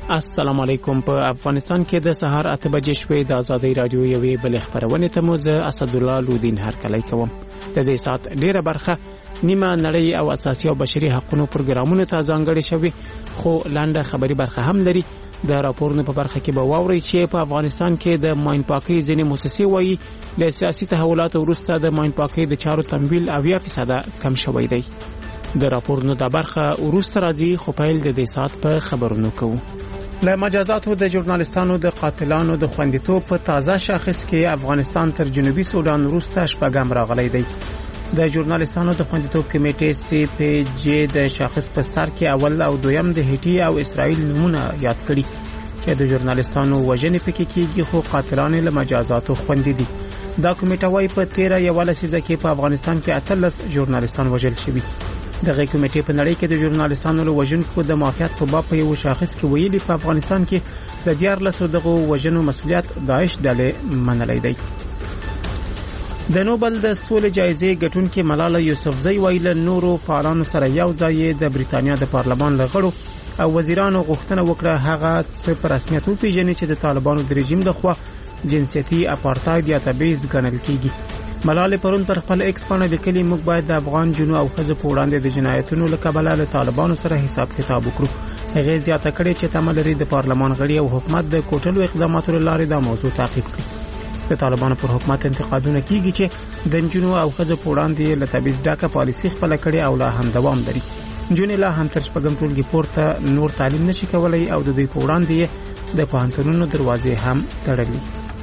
السلام علیکم. په افغانستان کې د سهار 8 بجې شوې د ازادي رادیو یوې بل خبرونه ته مو زه اسد الله لودین هرکلی کوم. د دې سات ډیره برخه نیمه نړۍ او اساسي او بشري حقوقو پروګرامونو ته ځانګړې شوی، خو لاندې خبري برخه هم لري. د راپورونو په برخه کې به واوري چې په افغانستان کې د ماین پاکي ځینې مؤسسې وایي له سیاسي تحولاتو وروسته د ماین پاکي د چارو تمویل 80% کم شوی دی. د راپورونو د برخه وروسته راځي، خو پیل د دې سات په خبرونو کوو. له مجازاتو د ژورنالستانو د قاتلانو د خوندیتوب په تازه شاخص کې افغانستان تر جنوبي سودان وروسته شپږم راغلی دی. د ژورنالستانو د خوندیتوب کمیټې سی پی جی د شاخص په سر کې اول او دویم د هټي او اسرائیل نمونه یاد کړي چې د ژورنالستانو وژنې پکې کېږي، خو قاتلان له مجازاتو خوندي دي. دا کمیټه وايي په 13 لسیزه کې په افغانستان کې 18 ژورنالستان وژل شوي. دغه کمیټې په نړۍ کې د ژورنالستانو له وژونکو د معافیت په باب په یو شاخص کې ویلي په افغانستان کې د 14 دغه وژنو مسؤلیت داعش ډلې منلای دی. د نوبل د سولې جایزې ګټونکې ملاله یوسفزۍ ویل نورو فعالانو سره یو ځای د بریتانیا د پارلمان لغړو او وزیرانو غوښتنه وکړه هغه څه په رسمیت وپیژني چې د طالبانو د رژیم لخوا جنسيتي اپارټاید یا تبعیض ګڼل کیږي. ملاله پرون پر خپل ایکس باندې لیکلي موږ باید د افغان جنو او خزو په وړاندې د جنایتونو له کبله له طالبانو سره حساب کتاب وکړو. هغه زیاته کړې چې تمه لري د پارلمان غړي او حکومت د کوټلو اقداماتو لارې دا موضوع تعقیب کړي. د طالبانو پر حکومت انتقادونه کیږي چې د جنو او خزو په وړاندې له تبعیض ډکه پالیسي خپل کړي او لا هم دوام لري. جنې لا هم تر شپږم ټولګي پورته نور تعلیم نشي کولای او د دوی په وړاندې د پوهنتونونو دروازې هم تړلې.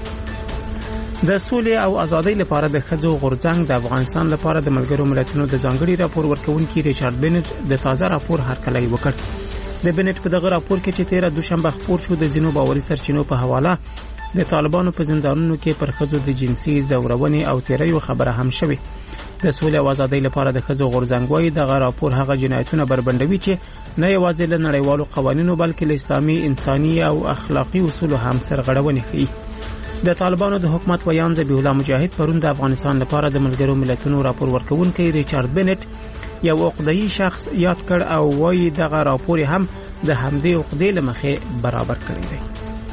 د سولې او ازادۍ لپاره د ښځو غورځنګ د افغانستان لپاره د ملګرو ملتونو د ځانګړي راپور ورکونکي ریچارډ بینټ د تازه راپور هرکلی وکړ. د بینټ په دغه راپور کې چې 13 دوشنبه خپور شو د ځینو باوري سرچینو په حواله د طالبانو په زندانونو کې پر ښځو د جنسي زورونې او تیریو خبره هم شوه. د سولې او ازادۍ لپاره د ښځو غورځنګ وايي دغه راپور هغه جنایتونه بربنډوي چې نه یوازې له نړیوالو قوانینو بلکې له اسلامي انساني او اخلاقی اصولو هم سرغړونې کوي. د طالبانو د حکومت ویان ذبیح الله مجاهد پرون د افغانستان لپاره د ملګرو ملتونو راپور ورکونکي ریچارډ بینټ یو عقده‌ای شخص یاد کړ او وايي دغه راپور هم د همدې عقدې لمخې برابر کړی دی.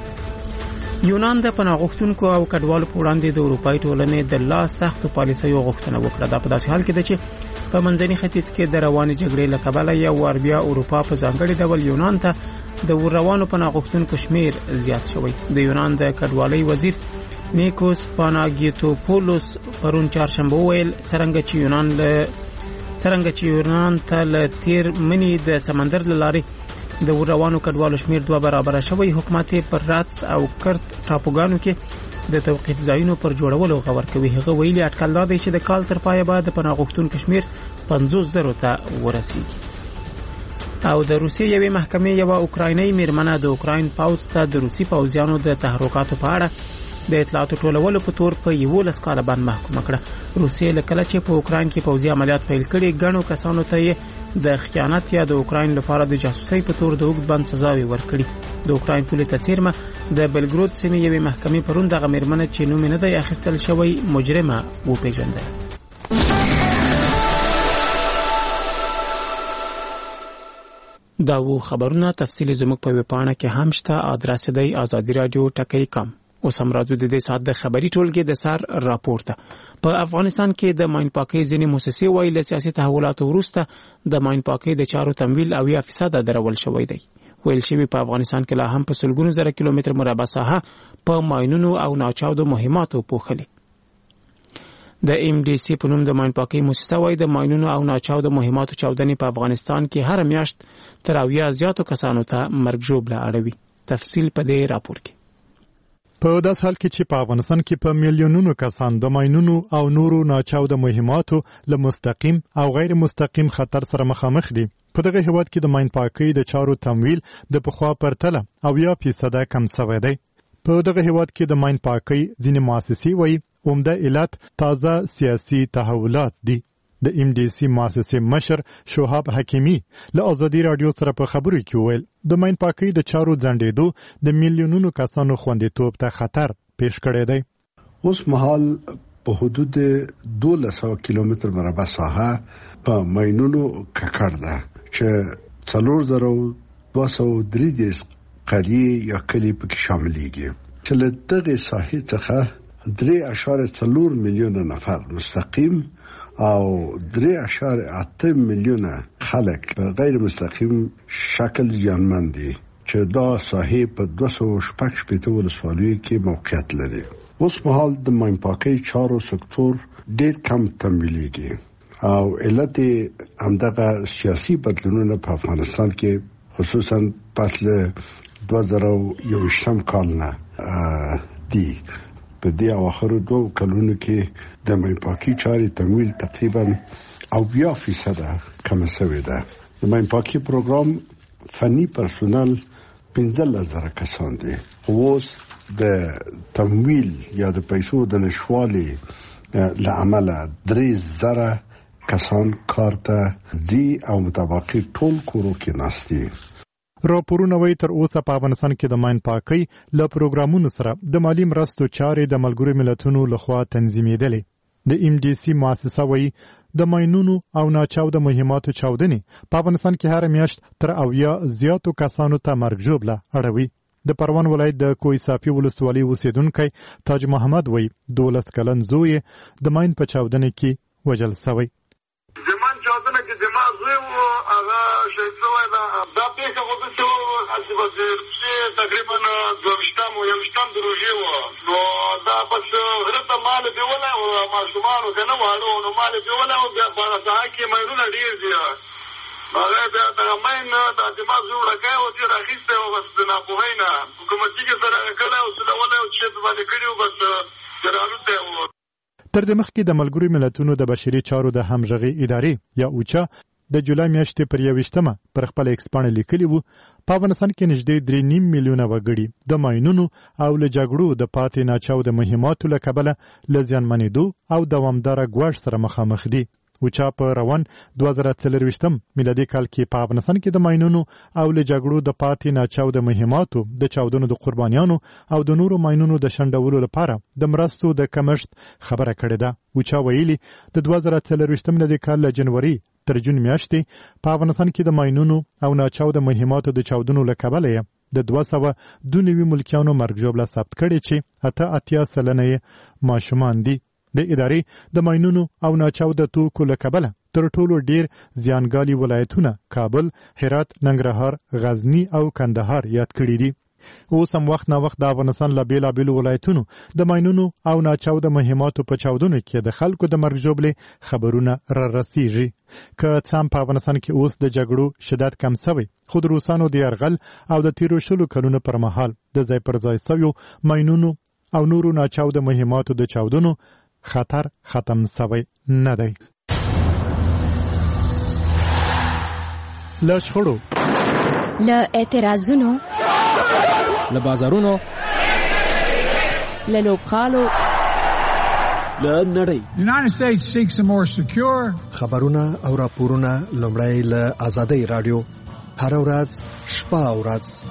یونان د پناهغوښتونکو او کډوالو په وړاندې د اروپאי ټولنې د لا سختو پالیسیو غوښتنه وکړه. دا په داسې حال کې ده چې په منځني ختیځ کې د روانې جګړې له کبله یو ور بیا اروپا په ځانګړي ډول یونان ته د روانو پناهغوښتونکو شمیر زیات شوی. د یونان د کډوالۍ وزیر نیکوس پاناګیتوپولوس پرون چهارشنبه ویل څنګه چې یونان ته له تیر منی د سمندر لارې د روانو کډوالو شمیر 2 برابر شوی. حکومت پر راتس او کرت ټاپوګانو کې د توقيف ځایونو پر جوړولو غور کوي. هغه ویلي اټکل دا دی چې د کال تر پایه به د پناهغوښتونکو شمیر 50,000 ته ورسیږي. او د روسیې یوې محکمې یو اوکرایني میرمنه د اوکراین پوځ ته د روسي پوځیانو د تحرکاتو په اړه د اطلاعاتو ټولولو په تور په 11 کاله باندې محکومه کړه. روسیې لکه چې په اوکراین کې پوځي عملیات پیل کړي غنو کسانو ته د خیانت یا د اوکراین لپاره د جاسوسۍ په تور د اوږد بند سزاوي ورکړي. د اوکراین پولیس څیرمه د بلګرود سیمې یوې محکمې پرون دغه میرمنه چې نوم نه دی اخیستل شوی مجرمه وپیژندل. دا و خبرونه تفصیلی زموږ په ویبپاڼه کې هم شته. ادرس دی azadiradio.com. اوس هم راځو د دې سات د خبري ټولګي د سر راپور ته. په افغانستان کې د ماین پاکي ځینې مؤسسې وایي له سیاسي تحولاتو وروسته د ماین پاکي د چارو تمویل 80% درول شوی دی. ویل شوی په افغانستان کې لا هم په سلګونو زره کیلومتر مربع ساحه په ماینونو او ناچاودو مهماتو پوښلي. د ام ډي سي په نوم د ماین پاکي مؤسسه وایي د ماینونو او ناچاودو مهماتو چاودنې په افغانستان کې هر میاشت تر 80 زیاتو کسانو ته مرګ ژوبله اړوي. تفصیل په دې راپور کې. په داس حال کې چې په افغانستان کې په میلیونونو کسان د ماینونو او نورو ناچاوده مهماتو له مستقیم او غیر مستقیم خطر سره مخامخ دي. په دغه هیواد کې د ماین پاکۍ د چارو تمویل د پخوا پرتله 80% کم شوی دی. په دغه هیواد کې د ماین پاکۍ ځینې مؤسسې وایي عمده علت تازه سیاسي تحولات دي. د ام ډي سي مؤسسې مشر شوهاب حکیمی له ازادي رادیو سره په خبرو کې ویل د ماین پاکۍ د چارو ځنډېدو د میلیونونو کسانو خوندیتوب ته خطر پیش کړی دی. اوس مهال په حدود 1200 کیلومتر مربع ساحه په ماینونو ککړ ده چې 4233 قريه یا کلی پکې شاملېږي چې له دغه ساحې څخه 3.4 میلیونه نفر مستقیم او 3.8 میلیونه خلک په غیر مستقیم شکل زیانمن دي چې دا ساحې په 216 ولسوالیو کې موقعیت لري. اوس مهال د ماین پاکۍ چارو سکتور ډېر کم تمویلېږي او علت همدغه سیاسي بدلونونه په افغانستان کې خصوصا پس له 2021 کال نه دي. په دې اواخرو 2 کلونو کې د ماین پاکۍ چارې تمویل تقریبا 80% کم شوی ده. د ماین پاکۍ پروګرام فني پرسونل 15,000 کسان دي. اوس د تمویل یا د پیسو د نشوالي لعمله 3,000 کسان کار ته ځي او متبقي ټول کورو کې ناستي. راپورونه وایي تر اوسه په افغانستان کې د ماین پاکۍ له پروګرامونو سره د مالی مرستو چارې د ملګرو ملتونو لخوا تنظیمېدلې. د MDC مؤسسه وایي د ماینونو او ناچاوده مهماتو چاودنې په افغانستان کې هر میاشت تر 80 زیاتو کسانو ته مرګ ژوبله اړوي. د پروان ولایت د کوی صافي ولسوالۍ اوسیدونکی تاج محمد وایي 12 کلن زوی د ماین په چاودنې کې وژل شوی. زمان چاودنه کې زما زوی و هغه شهید شوی دا پیښه خو داسې وه چې تقریبا 22 د روژې وه نو دا بس غره ته مال بیولی و ماشومانو که نه واړه نو مال بیولی و بیا په هغه ساحه کې ماینونه ډېر دي هغه بیا دغه ماین دا زما زوی وړکی و چې راخیستی و بس د ناپوهۍ نه حکومتي کې سره کړی و سولولی و چې باندې کړي و بس رالوتی و. تر دې مخکې د ملګرو ملتونو د بشري چارو د همغږي ادارې یا اوچا د جولای میاشتې پر 21 پر خپل ایکس باندې لیکلي وو په افغانستان کې نږدې 3.5 میلیونه وګړي د ماینونو او له جګړو د پاتې ناچاوده مهماتو له کبله له زیانمنېدو او دوامداره ګواښ سره مخامخ دي. اوچا په روان 2024 میلادي کال کې په افغانستان کې د ماینونو او له جګړو د پاتې ناچاوده مهماتو د چاودنو د قربانیانو او د نورو ماینونو د شنډولو لپاره د مرستو د کمښت خبره کړې ده. اوچا ویلي د 2024 میلادي کال له جنوري تر جون میاشتې په افغانستان کې د ماینونو او ناچاوده مهماتو د چاودنو له کبله د 292 ملکیانو مرګ ژوبله ثبت کړي چې 80 سلنه ماشومان دي. د ادارې د ماینونو او ناچاوده توکو له کبله تر ټولو ډیر زیانګالي ولایتونه کابل، هرات، ننګرهار، غزنی او کندهار یاد کړي دي. اوس هم وخت نا وخت د افغانستان له بیلابیلو ولایتونو د ماینونو او ناچاوده مهماتو په چاودنو کې د خلکو د مرګ ژوبلې خبرونه را رسیږي. که څه هم په افغانستان کې اوس د جګړو شدت کم شوی خو د روسانو د یرغل او د تیرو 20 کلونو پر مهال د ځای پر ځای شویو ماینونو او نورو ناچاوده مهماتو د چاودنو خطر ختم شوی نه دی. له شخړو، له اعتراضونو، له بازارونو، له لوبخالو، له نړۍ. United States seeks a more secure. خبرونه او راپورونه لومړی له آزادۍ رادیو هر ورځ شپه او ورځ.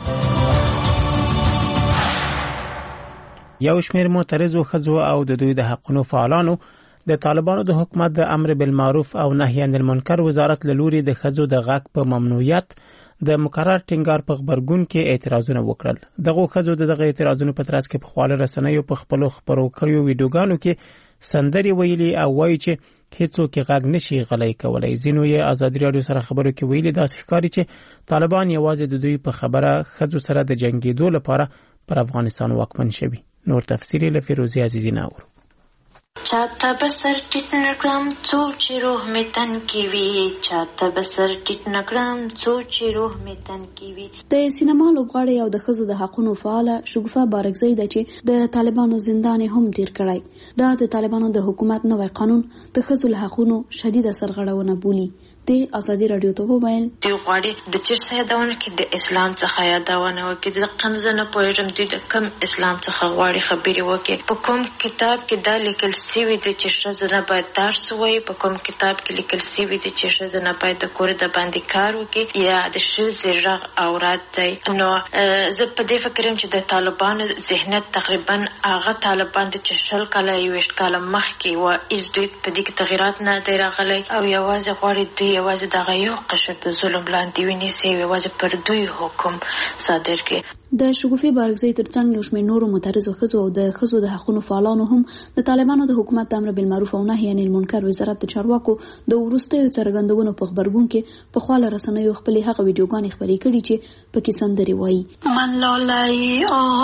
یو شمېر معترضو ښځو او د دوی د حقونو فعالانو د طالبانو د حکومت د امر بالمعروف او نهي عن المنکر وزارت له لوري د ښځو د غږ په ممنوعیت د مقرر ټینګار په خبرګون کې اعتراضونه وکړل. دغه ښځو دغه اعتراضونو په ترڅ کې په خواله رسنیو په خپلو خبرو کړیو ویډیوګانو کې سندري ویلي او وایي چې هیڅوک غږ نشي غلۍ کولای. ځینو یې ازادي رادیو سره خبرو کې ویلي داسې ښکاري چې طالبان یوازې د دوی په خبره ښځو سره د جنګېدو لپاره پر افغانستان واکمن شوي. نور تفسیری له فیروزی عزیزی ناور. چاته بسر ټیټ نکړم څو چې روح می تن کی وی، چاته بسر ټیټ نکړم څو چې روح می تن کی وی. د سینما لوبغاړي او د ښځو د حقونو فعال شګوفه بارکزی د چې د طالبانو زندان هم تیر کړی. دا د طالبانو د حکومت نوې قانون د ښځو له حقونو شدید سرغړونه بولی. د ازادي رادیو ته وویل دی غواړي د چیرته یادونه کې د اسلام څخه یادونه وکړي، د قنځنه پوهېږم دوی د کم اسلام څخه غواړي خبرې وکړي. په کوم کتاب کې دا لیکل سوي دي چې ښځه نه باید درس ووایي، په کوم کتاب کې لیکل سوي دي چې ښځه نه باید د کور د باندې کار وکړي یا د ښځې غږ عورت دی. نو زه په دې فکر یم چې د طالبانو ذهنیت تقریبا هغه طالبان چې 20 کاله 21 کاله مخکې و هیڅ دوی په دې کې تغیرات نه دی راغلی او یوازې غواړي دوی یوازې دغه یو قشر د ظلم لاندې ونیسي، یوازې پر دوی حکم صادر کړي. د شګوفې بارګزۍ ترڅنګ یو شمېر نورو معترضو ښځو او د ښځو د حقوقو فعالانو هم د طالبانو د حکومت د امر بالمعروف او نهي عن المنکر وزارت د چارواکو د وروستیو څرګندونو په خبرګون کې په خواله رسنیو خپلې هغه ویډیوګانې خپرې کړي چې پکې سندرې وایي من لالای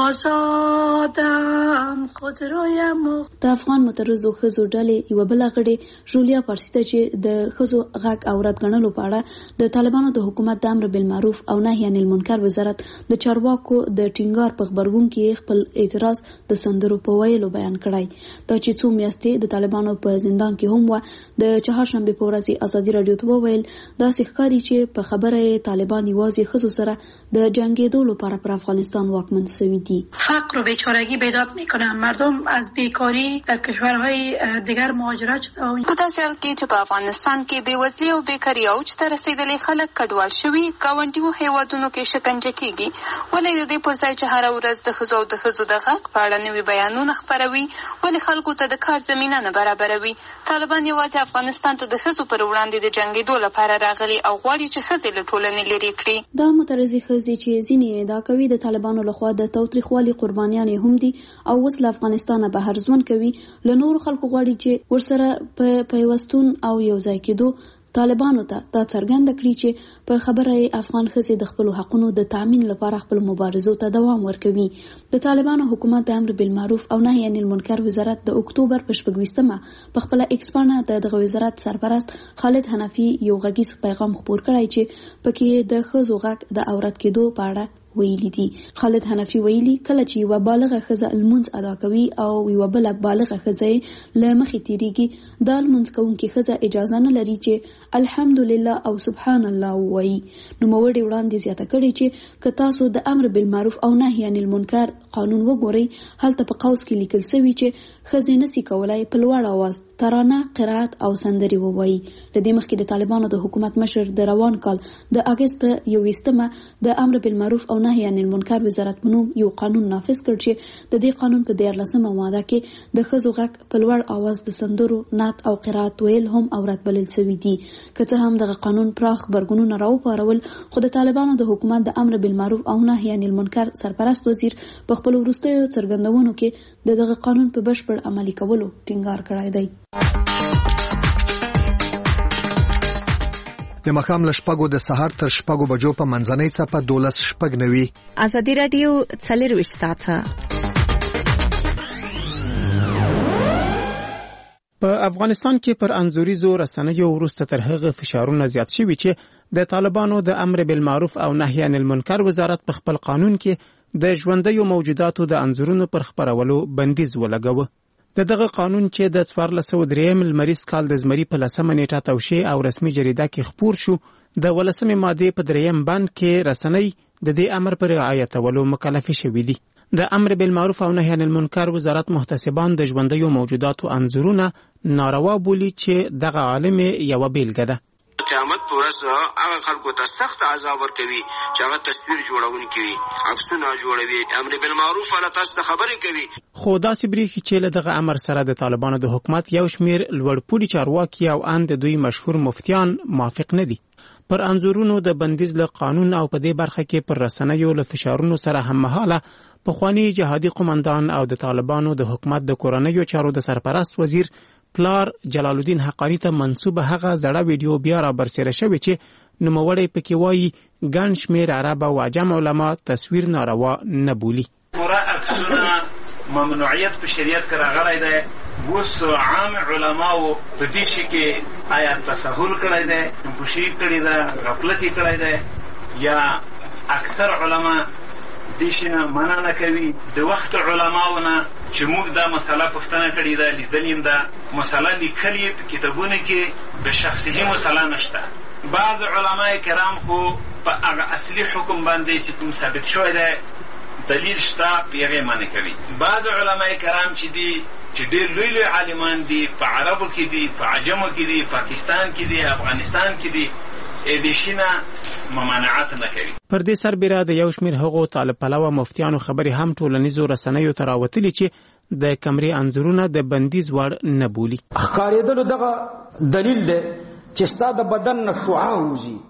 آزادم خودرویم. د افغان معترضو ښځو ډلې یوه بله غړې ژولیا پارسي ته چې د ښځو غږ او رد ګڼلو په اړه د طالبانو د حکومت د امر بالمعروف او نهي عن المنکر وزارت د چارواکو د ټینګار په خبرګون کې خپل اعتراض د سندرو په ویلو بیان کړی. دا چې څو میاشتې د طالبانو په زندان کې هم و. د چهارشنبه په ورځ ازادي رادیو ته وویل داسې ښکاري چې په خبره طالبان یوازې ښځو سره د جنګېدو لپاره پر افغانستان واکمن شوي دي. فقر و بیچارگی بیداد میکنن. مردم از بیکاری در کشورهای دیگر مهاجرت شده. په داسې حال کې چې په افغانستان کې بېوزلي او بیکاري اوج ته رسېدلي خلک کډوال شوي ګاونډیو هیوادونو کې شکنجه کېږي. ولې د دې پر ځای چې هره ورځ د ښځو او د ښځو د غږ په اړه نوي بیانونه خپروي ولې خلکو ته د کار زمینه نه برابروي؟ طالبان یوازې افغانستان ته د ښځو پر وړاندې د جنګېدو لپاره راغلي او غواړي چې ښځې له ټولنې لرې کړي. دا معترضې ښځې چې ځینې ادعا کوي د طالبانو لخوا د تاوتریخوالي قربانیانې هم دي او اوس له افغانستانه بهر ژوند کوي، له نورو خلکو غواړي چې ورسره په پیوستون او یو ځای کېدو طالبانو ته دا څرګنده کړي چې په خبره افغان ښځې د خپلو حقونو د تامین لپاره خپل مبارزو ته دوام ورکوي. د طالبانو حکومت د امر بالمعروف او نهي عن المنکر وزارت د اکتوبر په 26 په خپل ایکس باندې دغه وزارت سرپرست خالد حنفي یو غږیز پیغام خپور کړی چې پکې د ښځو غږ د عورت کېدو په اړه ویلي دي. خالد حنفي ویلي کله چې یوه بالغه ښځه لمونځ ادا کوي او یوه بله بالغه ښځه له مخې تیریږي دا لمونځ کوونکې ښځه اجازه نه لري چې الحمدلله او سبحان الله ووایي. نوموړې وړاندې زیاته کړې چې که تاسو د امر بالمعروف او نهي عن المنکر قانون وګورئ هلته په قوس کې لیکل شوي چې ښځې نشي کولای په لوړ اواز ترانه قرائت او سندرې ووایي. له دې مخکې د طالبانو د حکومت مشر د روان کال د اګست په 21 د امر بالمعروف او نهي عن المنکر وزارت په نوم یو قانون نافذ کړ چې د دې قانون په 14مه ماده کې د ښځو غږ په لوړ اواز د سندرو نعت او قرائت ویل هم عورت بلل شوي دي. که څه هم دغه قانون پراخ غبرګونونه راوپارول خو د طالبانو د حکومت د امر بالمعروف او نهي عن المنکر سرپرست وزیر په خپل وروستیو څرګندونو کې دغه قانون په بشپړ عملي کولو ټینګار کړی دی. د ماښام له شپږو د سهار تر شپږو بجو په منځنۍ څپه 12:09. ازادي راډیو 24 ساعته. په افغانستان کې پر انځوریزو رسنیو وروسته تر هغه فشارونه زیات شوي چې د طالبانو د امر بالمعروف او نهي عن المنکر وزارت په خپل قانون کې د ژوندیو موجوداتو د انځورونو پر خپرولو بندیز ولګاوه. دغه قانون چې د 1403 لمریز کال د زمري په 10 نیټه توشیح او رسمي جریده کې خپور شو د 18 ماده په 3 بند کې رسنۍ د دې امر پر رعایتولو مکلف شوي دي. د امر بالمعروف او نهي عن المنکر وزارت محتسبان د ژوندیو موجوداتو انځورونه ناروا بولي چې دغه عالم یو بیلګه ده. قیامت پر ورځ هغه خلکو ته سخت عذاب ورکوي چې هغه تصویر جوړونکي وي، عکسونه جوړوي، امر بالمعروف ولا تاسو ته خبرې کوي. خو داسې بریښي چې له دغه امر سره د طالبانو د حکومت یو شمیر لوړپوړي چارواکي او ان د دوی مشهور مفتیان موافق نه دي. پر انځورونو د بندیز له قانون او په دې برخه کې پر رسنیو له فشارونو سره هممهاله پخوانی جهادي قومندان او د طالبانو د حکومت د کورنیو چارو د سرپرست وزیر پلار جلال الدین حقانی ته منسوبه هغه زړه ویډیو بیا را برسېره شوې چې نوموړی پکې وایي ګڼ شمېر عرب او عجم علما تصویر ناروا نه بولي. پوره عکسونه ممنوعیت په شریعت کې راغلی دی. اوس عام علماو په دې شي کې آیا تساهل کړی دی، نفوشي کړې ده، غفلت یې کړی دی، یا اکثر علما دې شي نه منع نه کوي. د وخت علماو نه چې موږ دا مسله پوښتنه کړې ده، لیدلې ده، مسله لیکلې په کتابونو کې د شخصي مسله نشته. بعض علما کرام خو په هغه اصلي حکم باندې چې کوم ثابت شوی دی دلیل شته پیغه معنی کوي. بعض علما کرام چې دي چې ډېر لوی لوی عالمان دي، په عربو کې دي، په عجمو کې دي، پاکستان کې دي، افغانستان کې دي، دیشینا ممانعت نه کوي. پر دې سربېره د یو شمېر هغو طالب پلوه مفتیانو خبرې هم ټولنیزو رسنیو ته راوتلي چې د کمرې انځورونه د بندیز وړ نه بولي. ښکارېدلو دغه دلیل دی چې ستا د بدن نه شعاع وځي.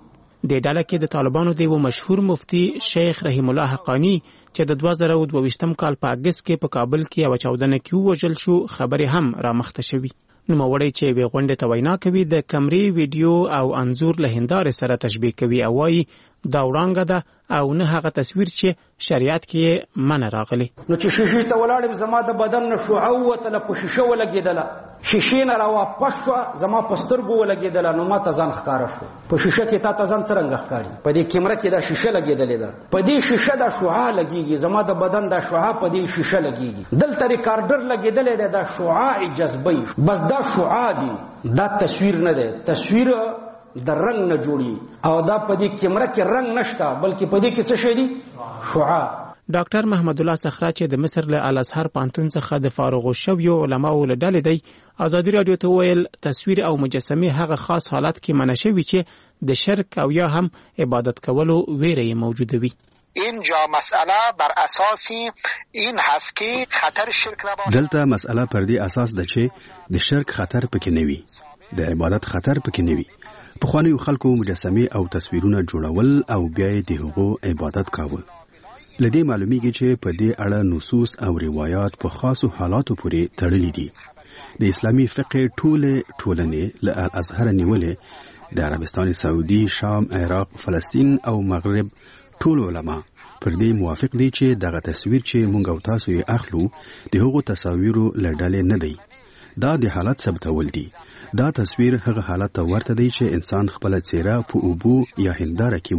د ډله کې د طالبانو د یو مشهور مفتی شیخ رحیم الله حقانی چې د 2022 کال په اگست کې په کابل کې او چاودنه کې وژل شو خبرې هم را مخته شوې. نوموړی چې وی غونډه ته وینا کوي د کمرې ویډیو او انزور له هندارې سره تشبیه کوي او وایي دا وړانګه ده او نه هغه تصویر چې شریعت کې منع راغلی. نو چې شیشې ته ولاړم زما د بدن نه شعاع وتله په شیشه ولګېدله شیشې نه راواپس شوه زما په سترګو ولګېدله نو ما ته ځان ښکاره شو. په شیشه کې تا ته ځان څرنګه ښکاري؟ په دې کیمره کې دا شیشه لګېدلې ده په دې شیشه دا شعاع لګېږي زما د بدن دا شعاع په دې شیشه لګېږي دلته ریکارډر لګېدلی دی دا شعاع جذبوي بس دا شعاع دی دا تصویر نه دی. تصویر د رنگ نه جوړي او دا په دې کیمره کې رنگ نشته بلکې په دې کې څه شی دی شعاع. ډاکټر محمد الله صخره چې د مصر له الازهر پانتون څخه د فارغ شویو علماو له ډلې دی ازادي رادیو ته ویل تصویر او مجسمه هغه خاص حالت کې منع شوی چې د شرک او یا هم عبادت کولو ویره موجوده وي. اینجا مسئله بر اساس این هست که خطر شرک را دلته مسئله پر دې اساس ده چې د شرک خطر پکې نه وي د عبادت خطر پکې نه وي. پخوانیو خلکو مجسمه او تصویرونه جوړول او بیا یې د هغو عبادت کاوه. لدې معلومیږي چې په دې اړه نصوص او روایات په خاصو حالاتو پورې تړلي دي. د اسلامي فقه ټولنې له الازهر نیولې د عربستان سعودي، شام، عراق، فلسطین او مغرب ټول علما پر دې موافق دي چې دغه تصویر چې مونږ او تاسو یې اخلو د هغو تصاویرو له ډلې نه دی. دا د حالت ثبتول دي. دا تصویر هغه حالت ته ورته دی چې انسان خپل څیره په اوبو یا هنداره کې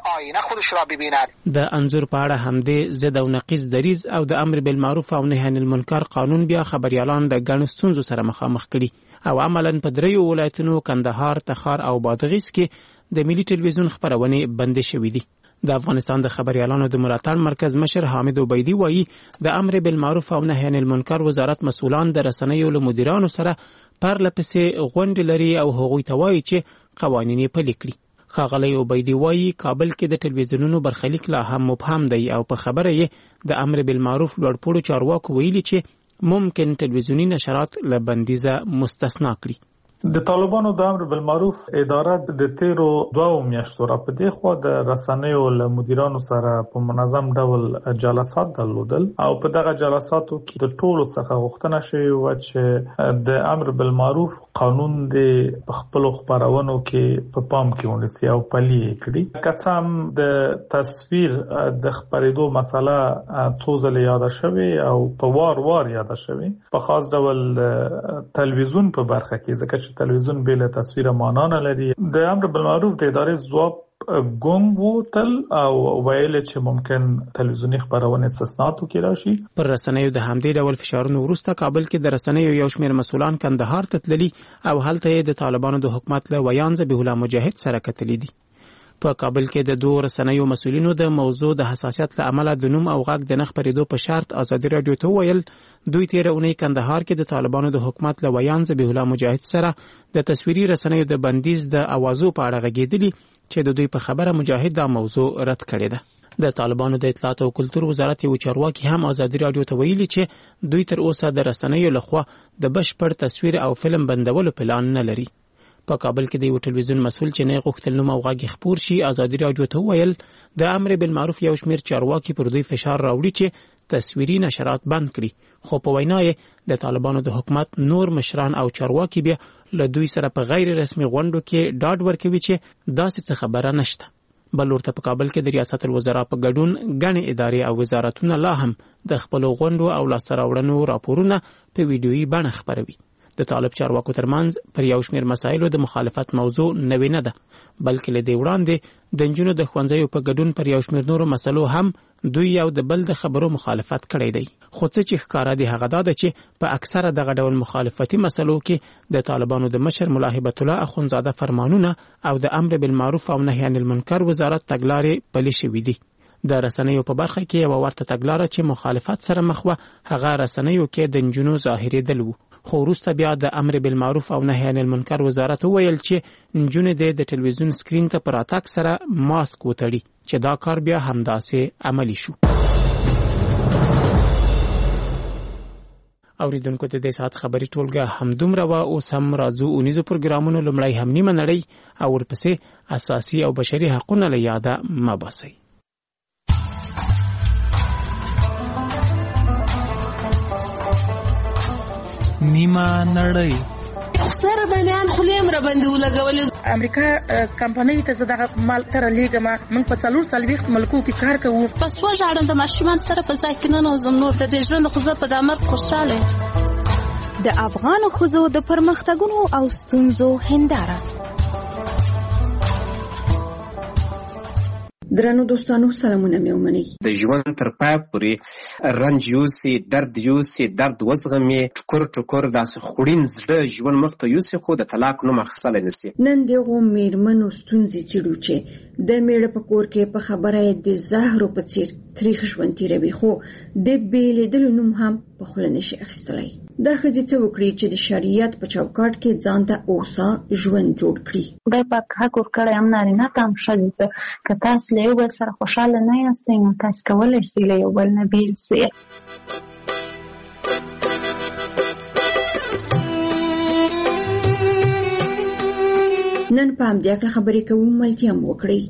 وګوري. د انزور په اړه همدې ضد او نقیض دریځ او د امر بالمعروف او نهی عن المنکر قانون بیا خبريالان د ګڼو ستونزو سره مخامخ کړي او عملاً په دریو ولایتونو کندهار، تخار او بادغیس کې د ملي ټلویزیون خبرونه بند شوې دي. د افغانستان د خبريالانو د ملاتړ مرکز مشر حامد عبیدی وایي د امر بالمعروف او نهی عن المنکر وزارت مسؤلان د رسنیو له مدیرانو سره پرلپسې غونډې لري او هغوی ته وایي چې قوانین یې پلي کړي. ښاغلی عبیدی وایي کابل کې د ټلویزیونونو برخلیک لا هم مبهم دی او په خبره یې د امر بالمعروف لوړپوړو چارواکو ویلي چې ممکن ټلویزیونی نشرات له بندیزه مستثنا کړي. د طالبانو د امر بالمعروف اداره د تیرو 2 میاشتو را په دې خوا د رسنیو له مدیرانو سره په منظم ډول جلسات درلودل او په دغه جلساتو کې د ټولو څخه غوښتنه شوې و چې د امر بالمعروف قانون د خپل خبرونو کې په پام کې ونیسي او پلي کړي. که څه هم د تصویر د خبرېدو مسله څو ځله یاد شوې او په وار یاد شوې په خاص ډول تلویزیون په برخه کې ځکه چې تلویزیون بل تصویر معنا نه لري. د امر بالمعروف د ادارې ځواب ګونګ وو تل او ویل چې ممکن تلویزیونی خبرونه استثناءاتو کې راشي. پر رسنیو د همدې ډول فشارونو وروسته کابل کې د رسنیو یو شمېر مسؤلان کندهار ته تللي او هلته د طالبانو د حکومت له ویان ذبیح الله مجاهد سره کتلي دي. په کابل کې د 2 رسنیو مسؤلینو د موضوع د حساسیت له امله د نوم او غږ د نه خبرېدو په شرط ازادي رادیو ته ویل دوی تیر اونۍ کندهار کې د طالبانو د حکومت له ویان ذبیح الله مجاهد سره د تصویري رسنیو د بندیز د اوازو په اړه غږېدلي چې د دوی په خبره مجاهد دا موضوع رد کړې ده. د طالبانو د اطلاعات او کلتور وزارت یو چارواکي هم ازادي رادیو ته ویلي چې دوی تر اوسه د رسنیو لخوا د بشپړ تصویر او فلم بندولو پلان نه لري. په کابل کې د یو ټلویزیون مسؤل چې نه غوښتل نوم او غږ خبر شي ازادي رادیو ته ویل د امر بالمعروف یو شمېر چارواکي پر دوی فشار راوړي چې تصویري نشرات بند کړي. خو په وینا یې د طالبانو د حکومت نور مشران او چارواکي بیا له دوی سره په غیر رسمي غونډو کې ډاډ ورکوي چې داسې څه خبره نشته. بل ورته په کابل کې د ریاست الوزرا په ګډون ګڼې ادارې او وزارتونه لا هم د خپل غونډو او لاسته راوړنو راپورونه په ویډیويي بڼه خپروي. د طالب چارواکو ترمنځ پر یو شمېر مسایلو د مخالفت موضوع نوې نه ده بلکې له دې وړاندې د نجونو د ښوونځیو په ګډون پر یو شمېر نورو مسلو هم دوی یو د بل د خبرو مخالفت کړی دی. خو څه چې ښکاره دي هغه دا ده چې په اکثره دغه ډول مخالفتي مسلو کې د طالبانو د مشر ملا هبت الله اخونزاده فرمانونه او د امر بالمعروف او نهی عن المنکر وزارت تګلارې پلي شوي دي. د رسنیو په برخه کې یو ورته تګلاره چې مخالفت سره مخ وه هغه رسنیو کې د نجونو ظاهرېدل وو. خو وروسته بیا د امر بالمعروف او نهی عن المنکر وزارت وویل چې نجونې د ټلویزیون سکرین ته پر راتګ سره ماسک وتړي چې دا کار بیا همداسې عملی شو. اوریدونکو ته د ساعت خبري ټولګه همدومره وا اوس هم راځو اونیزو پروګرامونو لمړی هم نیمه نړۍ او ورپسې اساسي او بشري حقوقونه له یاده مباسي. نیمه نړۍ سره د میان خلیم را باندې ولګول. امریکا کمپنۍ ته زده مال تر لیګه من په 440 ملکو کې کار کوو. پس وژاړم د ماشومان سره په ځای کې نه نوزم نور د دې ژوند خو زه په دامر خوشاله. د افغان ښځو د پرمختګونو او ستونزو هنداره. درنو دوستانو سلامونه مې ومنئ. د ژوند تر پای پورې رنج یوسي، درد یوسي، درد وزغمي، ټکر ټکر داسې خوړین زړه ژوند مخ ته یوسي، خو د طلاق نوم اخیستلی نشي. نن دغو میرمنو ستونزې څېړو چې د میړه په کور کې په خبره یې د زهرو په څېر تریخ ژوند تېروي، خو د بېلېدلو نوم هم په خوله نشي اخیستلی. دا ښځې څه وکړي چې د شریعت په چوکاټ کې ځان ته اوسا ژوند جوړ کړي. خدای پاک حق ورکړی هم نارینه ته هم ښځې ته. که تاسو له یو بل سره خوشحاله نه یاستئ نو تاسو کولی شئ له یو بل نه بېل شئ. نن په همدې اړه خبرې کوو، ملتیا هم وکړئ.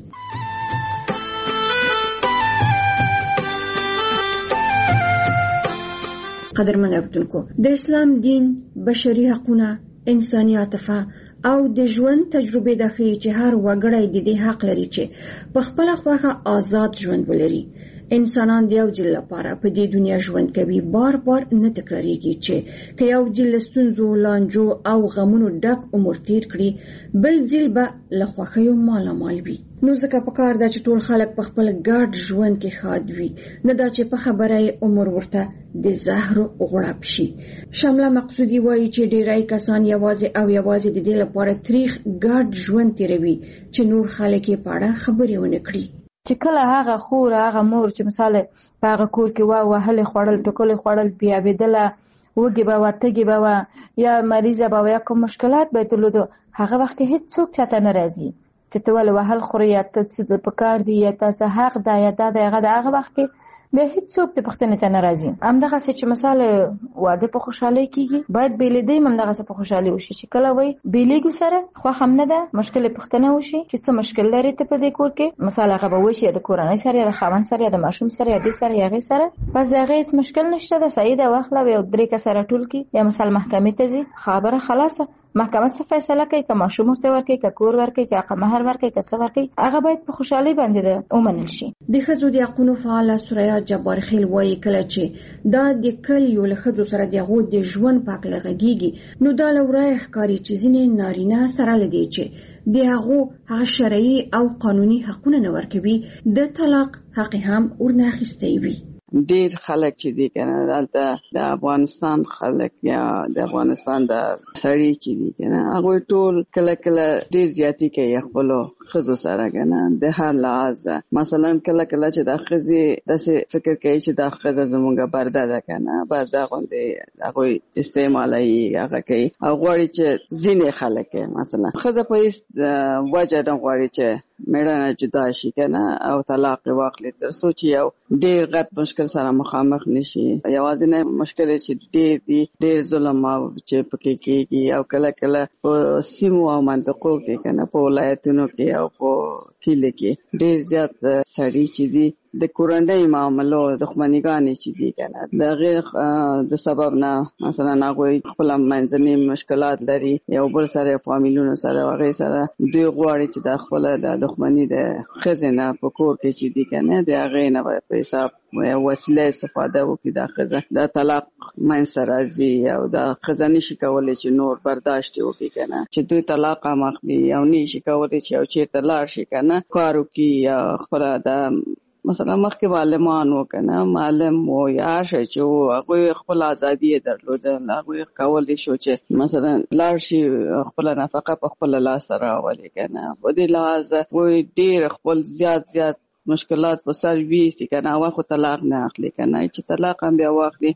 قدرمن اوریدونکو، د اسلام دین بشري حقونه، انساني عاطفه او د ژوند تجربه د ښیي چې هر وګړی د دې حق لري چې په خپله خوښه آزاد ژوند ولري. انسانان د یو ځل لپاره په دې دنیا ژوند کوي، بار بار نه تکراریږي چې که یو ځل له ستونزو، لانجو او غمونو ډک عمر تیر کړي، بل ځل به له خوښیو مالامال وي. نو ځکه پکار ده چې ټول خلک په خپل ګډ ژوند کې ښاد وي، نه دا چې په خبره یې عمر ورته د زهرو غوړپ شي. شمله مقصودي وایي چې ډیری کسان یوازې او یوازې د دې لپاره تریخ ګډ ژوند تیروي چې نور خلک یې په اړه خبرې ونه کړي. چې کله هغه خور هغه مور چې مثال په هغه کور کې وهلې خوړل، ټوکلې خوړل، بیا بېدله، وږې به وه، تږې به وه، یا مریضه به وه، یا کوم مشکلات به یې درلودو، هغه وخت کې هېڅوک چاته نه راځي چې ته ولې وهل خورې، یا ته څه په کار دي، یا تاسو حق ده، یا دا د هغه د هغه وخت کې بیا هېڅوک د پوښتنې ته نه راځي. همدغسې چې مثال واده په خوشحالۍ کېږي، باید بېلېدی هم همدغسې په خوشحالۍ وشي چې کله وایي بېلېږو سره خوښ هم نه ده، مشکل یې پوښتنه وشي چې څه مشکل لرې ته په دې کور کې، مثال هغه به وشي یا د کورنۍ سره، یا د خاوند سره، یا د ماشوم سره، یا دې سره، یا هغې سره، بس د هغې هېڅ مشکل نشته ده، صحیح ده، واخله یو 3 کسه راټول کړي، یا مثال محکمې ته ځي، خبره خلاصه. محکمه څه فیصله کوي، که ماشوم ورته ورکوي، که کور ورکوي، که حق مهر ورکوي، که څه ورکوي، هغه باید په خوشحالۍ باندې ده ومنل شي. د ښځو د حقونو فعاله سوریا جبار خیل وایي کله چې دا د کلیو له ښځو سره د هغو د ژوند په هکله غږېږي، نو دا له ورایه ښکاري چې ځینې نارینه سره له دې چې د هغو هغه شرعي او قانوني حقونه نه ورکوي، د طلاق حق هم ورنه اخیستی وي. ډیر خلک چې دي کنه دلته د افغانستان خلک یا د افغانستان د سړي چې دي کنه هغه ټول کله کله ډیر زیاتی کوي خپل ښځو سره کنه د هر لحاظ. مثلا کله کله چې د ښځې داسې فکر کوي چې د ښځه زمونږ برده ده کنه، برده غوندې هغوی استعمالوي، هغه کوي او غواړي چې ځینې خلک مثلا ښځه په هېڅ وجه نه غواړي چې میړه جدا شي کنه او طلاق واخلي، تر څو چې یو ډیر غټ مشکل سره مخامخ نشي. یوازینی مشکل چې ډیر دی ډیر ظلم چې پکې کېږي، او کله کله په سیمو او منطقو کې کنه په ولایتونو کې او په کلي کې ډیر زیات سړي چې دي د کورنۍ معاملو دښمنیګانې چې دي کنه د غیر د سبب نه مثلا هغوی خپل منځني مشکلات لري، یو بل سره فامیلونو سره هغې سره دوی غواړي چې د خپله د دښمني د ښځې نه په کور کې چې دي کنه د هغې نه په حساب وسیله استفاده وکړي، د ښځه د طلاق منځته راځي او د ښځه نشي کولی چې نور برداشت وکړي کنه چې دوی طلاق هم اخلي او نشي کولی چې یو چېرته لاړ شي کنه کار وکړي یا خپله د مثلا مخکې معلمان و کنه معلم و یا شي چې هغوی خپل ازادي یې درلوده، هغوی کولی شو چې مثلا لاړ شي خپله نفقه په خپله لاسته راولي کنه. په دې لحاظ وایي ډېر خپل زیات مشکلات په سر ویسي کنه، اول خو طلاق نه اخلي کنه، چې طلاق هم بیا واخلي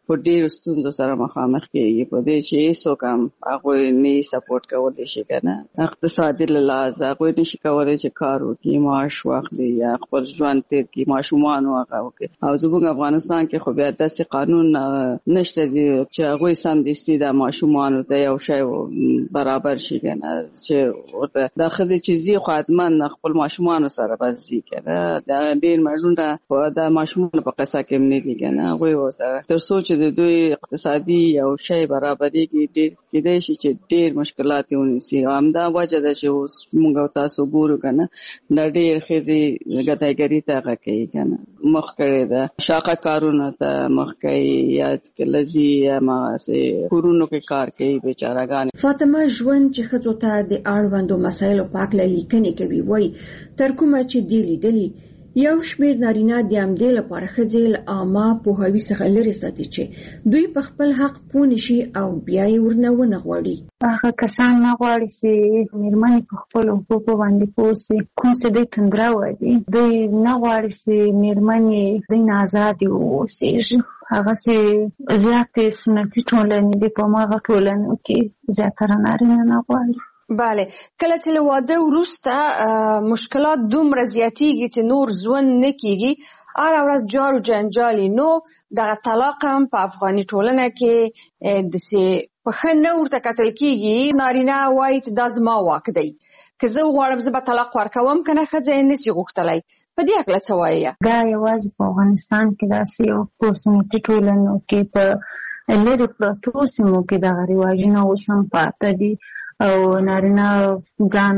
په ډېرو ستونزو سره مخامخ کېږي په دې چې هیڅوک هم هغوی نه سپورټ کولی شي که نه اقتصادي له لحاظه هغوی نه شي کولی چې کار وکړي معاش واخلي یا خپل ژوند تېر کړي ماشومان هغه وکړي او زموږ افغانستان کې خو بیا داسې قانون نشته دی چې هغوی سمدستي د ماشومانو ته یو شی برابر شي که نه چې ورته دا ښځې چې ځي خو حتما خپل ماشومانو سره به ځي که نه دا ډېر مړونه د ماشومانو په قصه کې هم نه دي که نه هغوی ورسره تر څو چې د دوی اقتصادي یو شی برابرېږي ډېر کېدای شي چې ډېر مشکلات یې ونیسي او همدا وجه ده چې اوس موږ تاسو ګورو که نه دا ډېر ښځې ګدایګري ته هغه کوي که نه مخ کړې ده شاقه کارونو ته مخ کوي یا کله ځي یا هماغسې کورونو کې کار کوي بیچارهګانې. فاطمه ژوند چې ښځو ته د اړوندو مسایلو په هکله لیکنې کوي وایي تر کومه چې دې لیدلي یو شمېر نارینه د همدې لپاره ښځې له عامه پوهاوي څخه لرې ساتي چې دوی په خپل حق پوه نه شي او بیا یې ورنه ونه غواړي. هغه کسان نه غواړي چې مېرمنې په خپلو حقوقو باندې پوه سي کوم څه دوی تندروه دي دوی نه غواړي چې مېرمنې دوی نه ازادې واوسېږي هغسې زیاتې سنتي ټولنې دي په هماغه ټولنو کې زیاتره نارینه نه غواړي. بله کله چې له واده وروسته مشکلات دومره زیاتیږي چې نور ژوند نه کیږي هره ورځ جار و جنجالي نو دغه طلاق هم په افغاني ټولنه کې داسې په ښه نه ورته کتل کیږي نارینه وایي چې دا زما واک دی که زه وغواړم زه به طلاق ورکوم که نه ښځه یې نسي غوښتلی په دې هکله څه وایي؟ دا یوازې په افغانستان کې داسې یو په سنتي ټولنو کې په لرې پرتو سیمو کې دغه رواجونه اوس هم پاته دي او نارینه ځان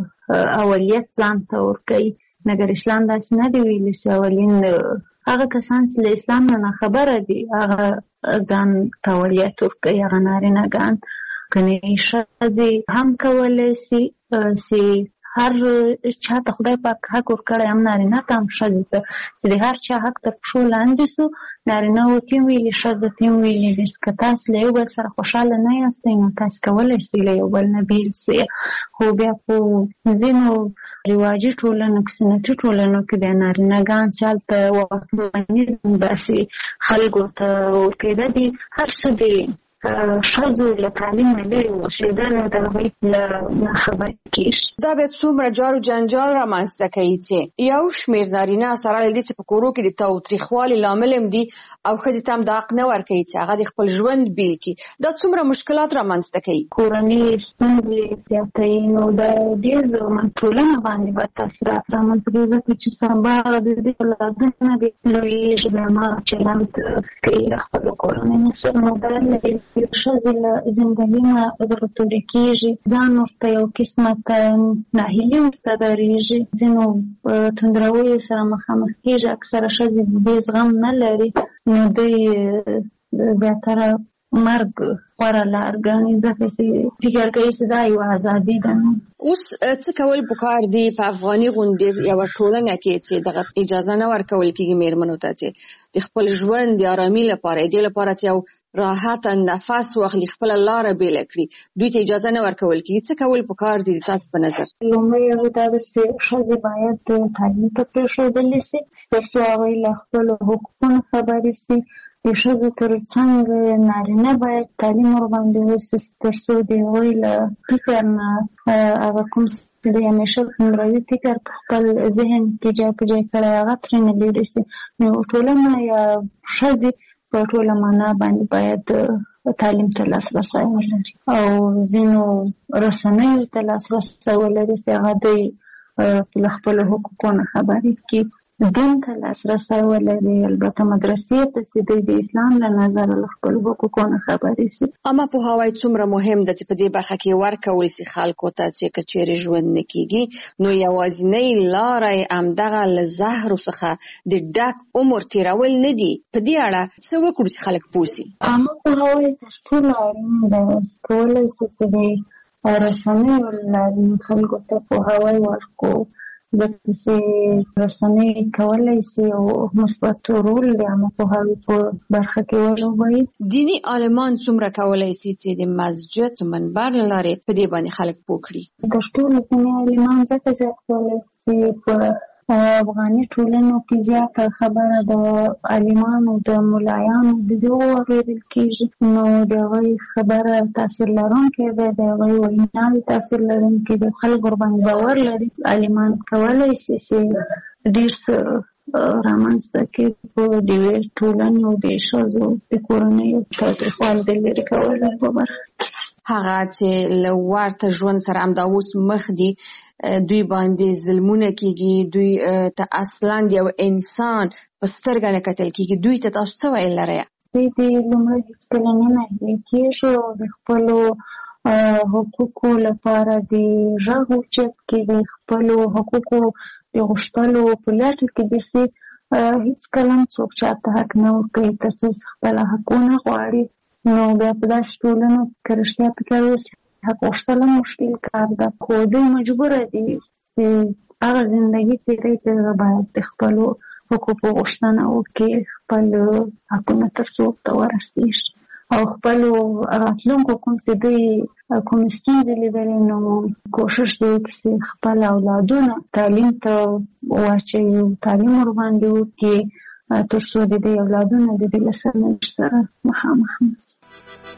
اولیت ځان ته ورکوي مګر اسلام داسې نه دی ویلي چې اولین هغه کسان چې له اسلام نه خبره دي هغه ځان ته اولیت ورکوي هغه نارینهګان کنې ښځې هم کولی شي چې هر چا ته خدای پاک حق ورکړی هم نارینه ته هم ښځې ته چې د هر چا حق تر پښو لاندې سو نارینه ورته یې ویلي ښځه ته یې ویلي دي که تاسو له یو بل سره خوشحاله نه یاستئ نو تاسو کولی شئ له یو بل نه بېل شئ خو بیا په ځینو رواجي ټولنو کې سنتي ټولنو کې بیا نارینهګان چې هلته واکمني داسې خلکو ته ورکېده دي هر څه دي ښځو له تعلیم نه لرې اوسېدل د هغوی له خبرې کېږي. دا بیا څومره جار و جنجال رامنځته کوي چې یو شمېر نارینه سره له دې چې په کورو کې د تاوتریخوالي لامل هم دي او ښځې ته هم دا حق نه ورکوي چې هغه د خپل ژوند بیل کړي دا څومره مشکلات رامنځته کوي. کورنۍ ستونزې زیاتوي نو د ډېر ټولنه باندې به تاثیرات رامنځته کوي ځکه چې سبا د دې اولادونه دې لویېږي بیا هماغه چلند کوي د خپلو کورنیو سره نو دا ښځې له زندګي نه زړه تورې کېږي ځان ورته یو قسمت ناهیلي ورته ډارېږي ځینو تندرویو سره مخامخ کېږي اکثره ښځې د دې زغم نه لري نو دوی زیاتره مرګ غوره لار ګڼي ځکه چې فکر کوي چې دا یوه ازادي ده. اوس څه کول پکار دي په افغاني غوندې یوه ټولنه کې چې دغه اجازه نه ورکول کېږي مېرمنو ته چې د خپل ژوند د ارامي لپاره دې لپاره چې یو راحته نفس واخلي خپله لاره بېله کړي دوی ته اجازه نه ورکول کېږي څه کول پکار دي د تاسو په نظر؟ لومړی هغه دا ده چې ښځې باید تعلیم ته پرېښودلې شي تر څو هغوی له خپلو حقوقونو خبرې شي د ښځو تر څنګ نارینه باید تعلیم ورباندې وشي تر څو د هغوی له فکر نه هغه کوم چې د همیشه خندروي فکر په خپل ذهن کې جای په جای کړی هغه ترېنه لرې شي نو ټولنه یا ښځې په ټوله معنا باندې باید تعلیم ته لاسرسی ولري او ځینو رسنیو ته لاسرسی ولري چې هغه دوی له خپلو حقوقو نه خبرې کړي دین ته لاسرسی ولري البته مدرسې ته چې دوی د اسلام له نظره له خپلو حقوقو نه خبرې شي. عامه پوهاوی څومره مهم ده چې په دې برخه کې ورکول شي خلکو ته چې که چیرې ژوند نه کېږي نو یوازینۍ لاره یې همدغه له زهرو څخه د ډک عمر تېرول نه دي. په دې اړه څه وکړو چې خلک پوه شي؟ عامه پوهاوی تر ټولو اړین دی کولی شي چې د رسنیو له لارې خلکو ته پوهاوی ورکړو ځکه چې رسنۍ کولی شي یو مثبت رول د عامه پوهاوي په برخه کې ولوبوي. دیني عالمان څومره کولی شي چې د مسجد منبر له لارې په دې باندې خلک پوه کړي؟ تر ټولو دیني عالمان ځکه زیات کولی شي په افغاني ټولنو کې زیاته خبره د عالمانو د ملایانو د دغو اورېدل کېږي، نو د هغوی خبره تاثیر لرونکې ده، د هغوی ویناوې تاثیر لرونکې ده، خلک ورباندې باور لري. عالمان کولی شي چې ډېر څه رامنځته کړي په د یوې ټولنې او د ښځو د کورنیو تاوتریخوالي د لرې کولو په برخه کې. هغه چې له ورته ژوند سره همدا اوس مخ دي، دوی باندې ظلمونه کېږي، دوی ته اصلا د یو انسان په سترګه نه کتل کېږي، دوی ته تاسو څه ویل لرئ؟ دوی د لومړی هېڅکله نه نږدې کېږي او د خپلو حقوقو لپاره د غږ اوچت کړي، د خپلو حقوقو د غوښتلو په لټه کې داسې هېڅکله هم څوک چاته حق نه ورکوي تر څو خپل حقونه غواړي. نو بیا په داسې ټولنو کې که رښتیا فکر وشي حق غوښتل هم مشکل کار ده، خو دوی مجبوره دي چې هغه زندګي تېروي چې باید د خپلو حقوقو غوښتنه وکړي، خپل حقونه تر څو ورته ورسېږي او خپلو راتلونکو کوم چې دوی کومې ستونزې لیدلې نو کوشش دی وکړي چې خپل اولادونه تعلیم ته واچوي، تعلیم ورباندې وکړي تر څو د دې اولادونه د دې له سرنوشت سره مخامخ نه شي.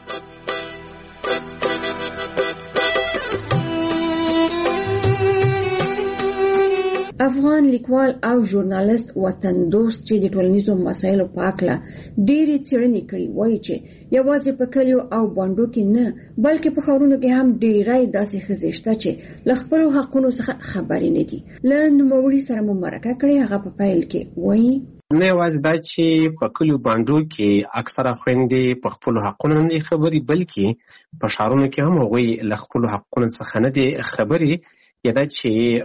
افغان لیکوال او ژورنالیست وطن دوست چې د ټولنیزو مسایلو په اړه ډېرې څېړنې کړي وایي چې یوازې په کلیو او بانډو کې نه بلکې په ښارونو کې هم ډېری داسې ښځې شته چې له خپلو حقونو څخه خبرې نه دي. له نوموړي سره مو مرکه کړې، هغه په پیل کې وایي نه یوازې دا چې په کلیو بانډو کې اکثره خویندې په خپلو حقونو نه دي خبرې، بلکې په ښارونو کې هم هغوی له خپلو حقونو څخه نه دي خبرې، یا دا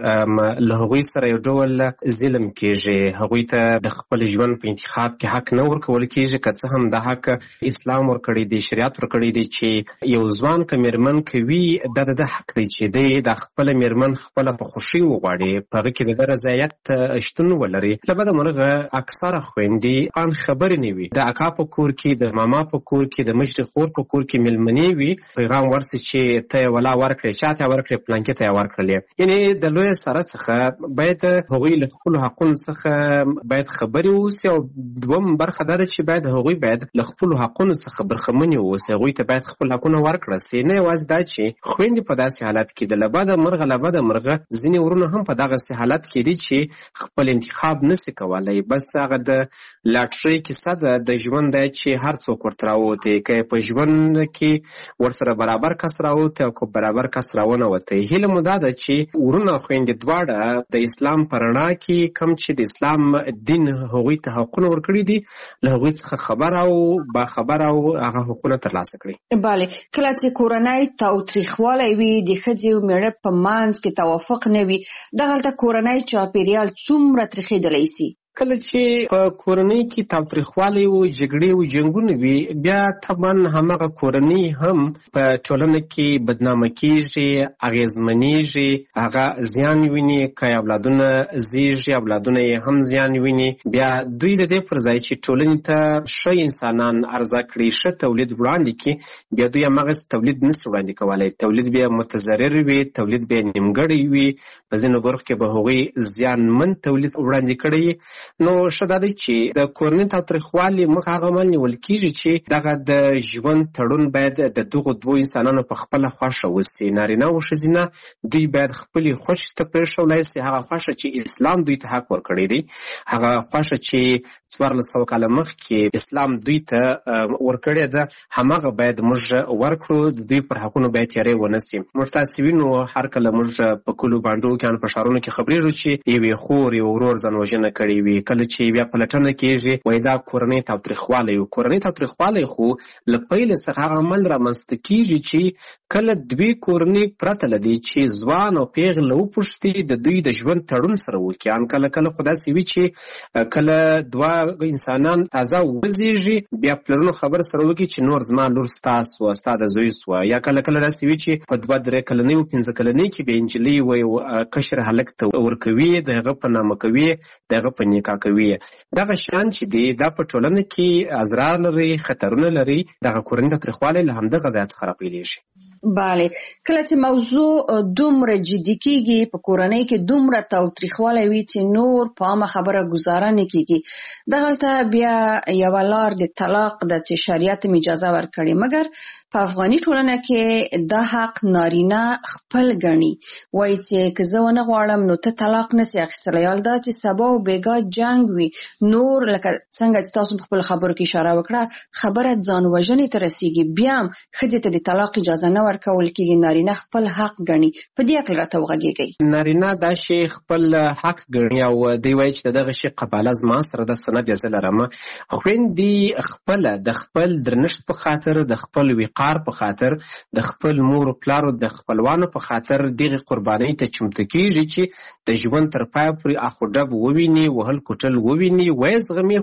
چې له هغوی سره یو ډول ظلم کېږي، هغوی ته د خپل ژوند په انتخاب کې حق نه ورکول کېږي، که څه هم دا حق اسلام ورکړی دی، شریعت ورکړی دی چې یو ځوان که میرمن کوي دا د حق دی چې دی د خپله میرمن خپله په خوښي وغواړي، په هغه کې د ده رضایت شتون ولري. له بده مرغه اکثره خویندې ان خبرې نه وي، د اکا په کور کې، د ماما په کور کې، د مشرې خور په کور کې میلمنې وي، پیغام ورسي چې ته یې ولا ورکړې، چا ته یې ورکړې، پلانکې ته یې ورکړلې. یعنی د لوی سره څخه باید هغوی له خپلو حقونو څخه باید خبرې ووسي، او دوم برخه دا ده چې باید هغوی باید له خپلو حقونو څخه برخمنې ووسي، هغوی ته باید خپل حقونه ورکړه سي. نه یوازې دا چې خویندې په داسې حالت کې د له بده مرغه ځینې ورونه هم په دغسې حالت کې دي چې خپل انتخاب نسي کولی، بس هغه د لاټرۍ کیسه ده د ژوند دی چې هر څوک ورته راووتی، که په ژوند کې ورسره برابر کس راووتی او که برابر کس راونوتی. هیله مو دا ده چې ورونه خویندې دواړه د اسلام په رڼا کې کوم چې د اسلام دین هغوی ته حقونه ورکړي دي له هغوی څخه خبر او باخبر او هغه حقونه ترلاسه کړي. بله، کله چې کورنۍ تاوتریخوالی وي، د ښځې او میړه په منځ کې توافق نه وي، دغلته کورنۍ چاپیریال څومره تریخېدلی سي؟ کله چې په کورنۍ کې تاوتریخوالی و، جګړې و، جنګونه وي، بیا طبعا همغه کورنۍ هم په ټولنه کې بدنامه کېږي، اغېزمنېږي، هغه زیان ویني، که اولادونه زېږي اولادونه یې هم زیان ویني. بیا دوی د دې پر ځای چې ټولنې ته ښه انسانان عرضه کړي، ښه تولید وړاندې کړي، بیا دوی همغسې تولید نسي وړاندې کولی، تولید بیا متضرر وي، تولید بیا نیمګړی وي، په ځینو برخو کې به هغوی زیانمن تولید وړاندې کړی. نو ښه دا دی چې د کورنۍ تاوتریخوالي مخه هغه عمل نیول کېږي چې دغه د ژوند تړون باید د دغو دوو انسانانو په خپله خوښه وسي، نارینه او ښځینه، دوی باید خپلې خوښې ته پرېښولی سي. هغه خوښه چې اسلام دوی ته حق ورکړی دی، هغه خوښه چې 1400 کاله مخکې اسلام دوی ته ورکړې ده، همغه باید موږ ورکړو، د دوی پر حقونو باید تیاری ونه سي. موږ تاسې وینو هر کله موږ په کلو بانډو کې په ښارونو کې خبرېږو چې یوې خور یو ورور ځانوژنه کړې وي، کله چې بیا پلټنه کېږي وایي دا کورنۍ تاوتریخوالی و. کورنۍ تاوتریخوالی خو له پیل څخه هغه عمل رامنځته کېږي چې کله دوی کورنۍ پرته له دې چې ځوان او پیغله وپوښتي د دوی د ژوند تړون سره وکړي. ان کله خو داسې وي چې کله دوه انسانان تازه وزېږي، بیا پلرونو خبر سره وکړي چې نور زما لور ستا سوه، ستا د زوی سوه، یا کله داسې وي چې په 2-3 کلنۍ و 15 کلنۍ کې بیا نجلۍ وایي کشر هلک ته ورکوي، د هغه په نامه کوي، د هغه په نکاح کوي. دغه شیان چې دی دا په ټولنه کې اضرار لري، خطرونه لري. دغه کورنۍ تاوتریخوالی له همدغه ځای څخه راپیلېږي. بله، کله چې موضوع دومره جدي کیږي، په کورنۍ کې دومره تاوتریخوالی وي چې نور په عامه خبره گزاره نه کیږي، دغلته بیا یوه لار د طلاق ده چې شریعت اجازه ورکړي، مګر په افغاني ټولنه کې دا حق نارینه خپل ګڼي، وایي چې که زه ونه غواړم نو ته طلاق نسې اخیستلی، حال دا چې سبا و بیګا جنګ وي، نور لکه څنګه چې تاسو په خپل خبرو کې اشاره وکړه، خبره ځان وژنې ته رسیږي، بیا هم ښځې ته د طلاق اجازه نه ورکول کېږي، نارینه خپل حق ګڼي. په دې اړه راته وغږیږئ. نارینه دا شی خپل حق ګڼي او دوی وایي چې دغه شی قباله زما سره د سند یې زه لرم. خویندې خپله د خپل درنښت په خاطر، د خپل وقار په خاطر، د خپل مور و پلارو د خپلوانو په خاطر دغه قربانۍ ته چمتو کېږي چې د ژوند تر پایه پورې اخ و ډب وویني، وهل کوټل وویني، ویې زغمي،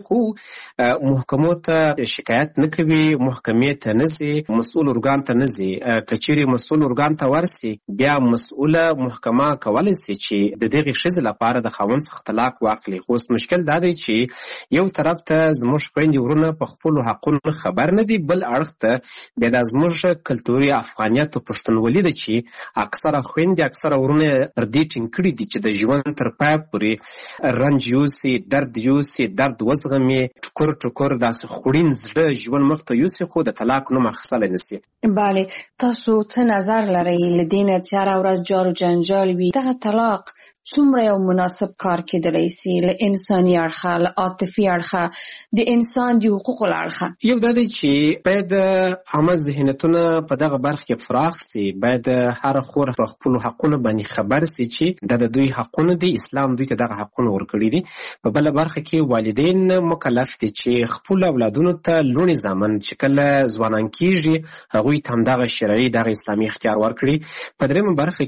خو محکمو ته شکایت نه کوي، محکمې ته نه ځي، مسؤل ارګان ته نه ځي. که چیرې مسؤل ارګان ته ورسي، بیا مسؤله محکمه کولی سي چې د دغې ښځې لپاره د خاوند څخه طلاق واخلي. خو اوس مشکل دا دی چې یو طرف ته زموږ خویندې ورونه په خپلو حقونو خبر نه دي، بل اړخ ته بیا دا زموږ کلتوري افغانیت او پښتونولي ده چې اکثره خویندې، اکثره ورونه پر دې ټینګ کړي دي چې د ژوند تر پایه پورې رنج یوسي، درد یوسي، درد وزغمي، ټکر ټکر داسې خوړین زړه ژوند مخ ته یوسي، خو د طلاق نوم اخیستلی نه سي. بله، تاسو څه نظر لرئ له دې نه چې هره ورځ جار و جنجال وي؟ دغه طلاق څومره یو مناسب کار کېدلی سي له انساني اړخه، له عاطفي اړخه، د انسان د حقوقو له اړخه؟ یو دا دی چې باید عامه ذهنیتونه په دغه برخه کې فراخ سي، باید هر خور په خپلو حقونو باندې خبر سي چې دا د دوی حقونه دي، اسلام دوی ته دغه حقونه ورکړي دي. په بله برخه کې والدین مکلف دي چې خپلو اولادونو ته لوڼې زامن چې کله ځوانان کېږي هغوی ته همدغه شرعي دغه اسلامي اختیار ورکړي. په درېیمه برخه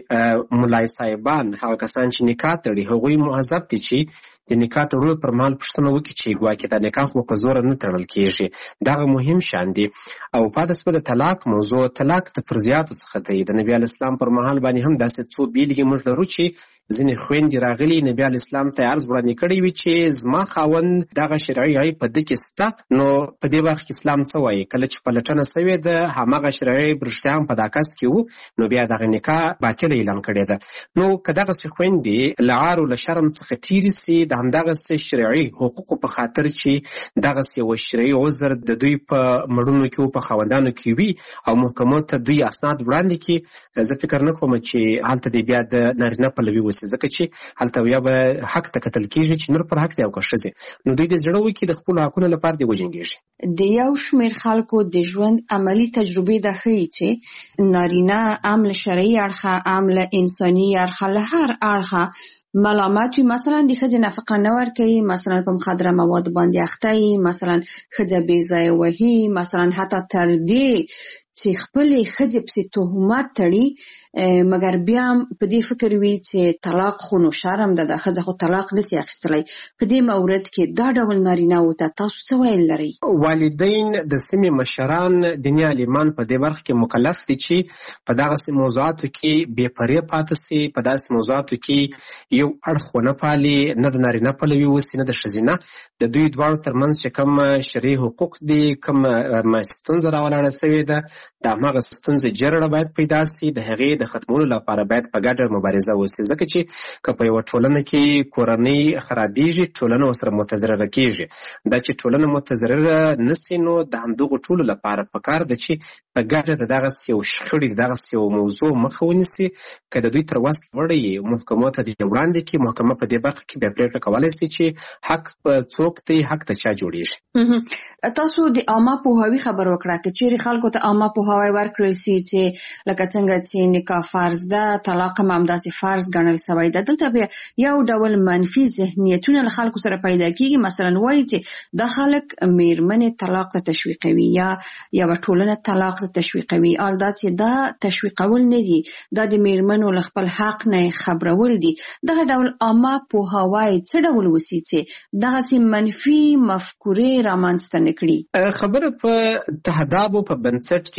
کې ملای صاحبان، هغه کسان چې نکاح تړي، هغوی مهذب دي چې د نکاح تړلو پر مهال پوښتنه وکړي چې ګواکې دا نکاح خو په زوره نه تړل کېږي. دغه مهم شان دي. او پاتې شوه د طلاق موضوع. طلاق د فرضیاتو څخه دی. د نبي علیه السلام پر مهال باندې هم داسې څو بیلګې موږ لرو چې ځینې خویندې راغلي، نبي علیه السلام ته عرض وړاندې کړی وي چې زما خاوند دغه شرعي عیب په ده کې شته. نو په دې برخه کې اسلام څه وایي؟ کله چې پلټنه سوې ده، هماغه شرعي عیب رښتیا هم په دا کس کې و، نو بیا دغه نکاح باطله اعلان کړې ده. نو که دغسې خویندې له عار او له شرم څخه تېرې سي، د همدغسې شرعي حقوقو په خاطر چې دغسې یو شرعي عذر د دوی په مړونو کې و، په خاوندانو کې وي، او محکمو ته دوی اسناد وړاندې کړي، زه فکر نه کوم چې هلته دې بیا د نارینه پلوي وسي، ځکه چې هلته یا به حق ته کتل کېږي چې نور پر حق دی او که ښځې، نو دوی د زړه وکړي د خپلو حقونو لپاره دې وجنګېږي. د یو شمېر خلکو د ژوند عملي تجربې دا ښیي چې نارینه هم له شرعي اړخه، هم له انساني اړخه، له هر اړخه ملامت وي. مثلا د ښځې نفقه نه ورکوي، مثلا په مخدره مواد باندې اخته وي، مثلا ښځه بې ځایه وهي، مثلا حتی تر دې چې خپلې ښځې پسې تهمت تړي، مګر بیا هم په دې فکر وي چې طلاق خو نو شرم ده، دا ښځه خو طلاق نسي اخیستلی. په دې مورد کې دا ډول نارینه‌وو ته تاسو څه ویل لرئ؟ والدین، د سیمې مشران، دیني عالمان په دې برخه کې مکلف دي چې په دغسې موضوعاتو کې بې پرې پاتې سي، په داسې موضوعاتو کې یو اړخ ونه پالي، نه د نارینه پلوي وسي نه د ښځینه. د دوی دواړو ترمنځ چې کوم شرعي حقوق دي، کوم ستونزه راولاړه سوې ده، د هماغه ستونزې جرړه باید پیدا سي، د هغې د ختمولو لپاره باید په ګډه مبارزه وسي. ځکه چې که په یوه ټولنه کې کورنۍ خرابېږي، ټولنه ورسره متضرره کېږي. دا چې ټولنه متضرره نه سي، نو د همدغو ټولو لپاره پکار ده چې په ګډه د دغسې یو شخړې، د دغسې یو موضوع مخه ونیسي. که د دوی تر وس لوړی محکمو ته دې وړاندې کړي، محکمه په دې برخه کې بیا پرېکړه کولی سي چې حق څوک دی، حق ته چا جوړېږي. تاسو د عامه پوهاوي خبر وکړه، که چیرې خلکو ته عامه پوهاوی ورکړل سي چې لکه څنګه چې نکاح فرض ده، طلاق هم همداسې فرض ګڼل سوی ده، دلته بیا یو ډول منفي ذهنیتونه له خلکو سره پیدا کېږي. مثلا وایي چې دا خلک میرمنې طلاق ته تشویقوي یا یوه ټولنه طلاق ته تشویقوي. حال دا چې دا تشویقول نه دي، دا د میرمنو له خپل حق نه خبرول دي. دغه ډول عامه پوهاوی څه ډول وسي چې دغسې منفي مفکورې رامنځته نه کړي؟ خبره په تهدابو په بنسټ کې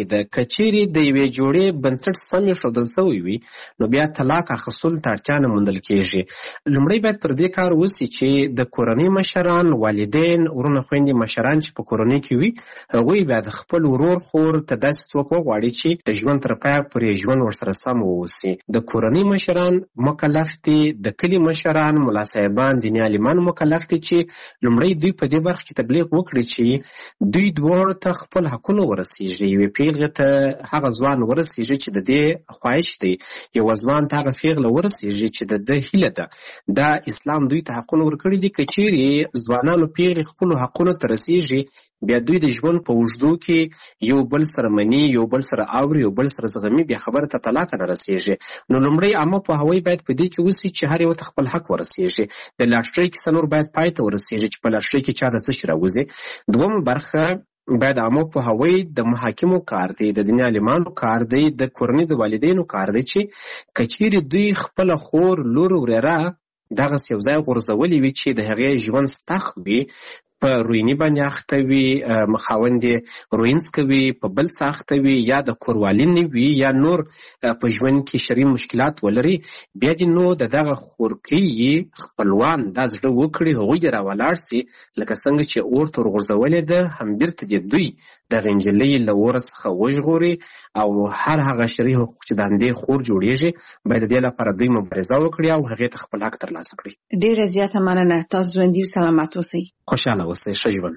کې ده که چیرې د یوې جوړې بنسټ سم ایښودل سوی وي نو بیا طلاق اخیستلو ته اړتیا نه موندل کېږي. لومړی باید پر دې کار وسي چې د کورنۍ مشران، والدین، ورونه خویندې مشران چې په کورنۍ کې وي هغوی باید خپل ورور خور ته داسې څوک وغواړي چې د ژوند تر پایه پورې ژوند ورسره سم واوسي. د کورنۍ مشران مکلف دي، د کلي مشران، ملا صاحبان، دیني عالمان مکلف دي چې لومړی دوی په دې برخه کې تبلیغ وکړي چې دوی دواړو ته خپل حقونه ورسیږي. یوې پیغلې ته هغه ځوان ورسیږي چې د دې خواهش دی، یوه ځوان ته هغه پیغله ورسیږي چې د ده هیله ده. دا اسلام دوی ته حقونه ورکړي دي. که چیرې ځوانانو پیغلې خپلو حقونو ته رسیږي بیا دوی د ژوند په اوږدو کې یو بل سره مني، یو بل سره اوري، یو بل سره زغمي، بیا خبره ته طلاق نه رسیږي. نو لومړی عامه پوهاوی باید په دې کې وسي چې هر یو ته خپل حق ورسیږي. د لاټرۍ کیسه نور باید پای ته ورسیږي چې په لاټرۍ کې چا د څه شي راوځي. دویمه برخه باید عامه پوهاوی د محاکمو کار دی، د دیني عالمانو کار دی، د کورنۍ د والدینو کار دی چې که چیرې دوی خپله خور، لور، ورېره دغسې یو ځای غورځولي وي چې د هغې ژوند ستخ وي، په رویني باندې اخته وي، خاوند یې روینځ کوي، په بل څه اخته وي، یا د کوروالي نه وي، یا نور په ژوند کې شرعي مشکلات ولري، بیا دې نو د دغه خورکۍ خپلوان دا زړه وکړي هغوی دې راولاړ سي لکه څنګه چې اور ته ورغورځولې ده هم بیرته دې دوی دغه نجلۍ له اوره څخه وژغوري او هر هغه شرعي حقوق چې د همدې خور جوړېږي باید د دې لپاره دوی مبارزه وکړي او هغې ته خپل حق ترلاسه کړي. ډېره زیاته مننه. تاسو ژوندي او سلامت اوسئ. خوشحاله اوسئ. ښه ژوند.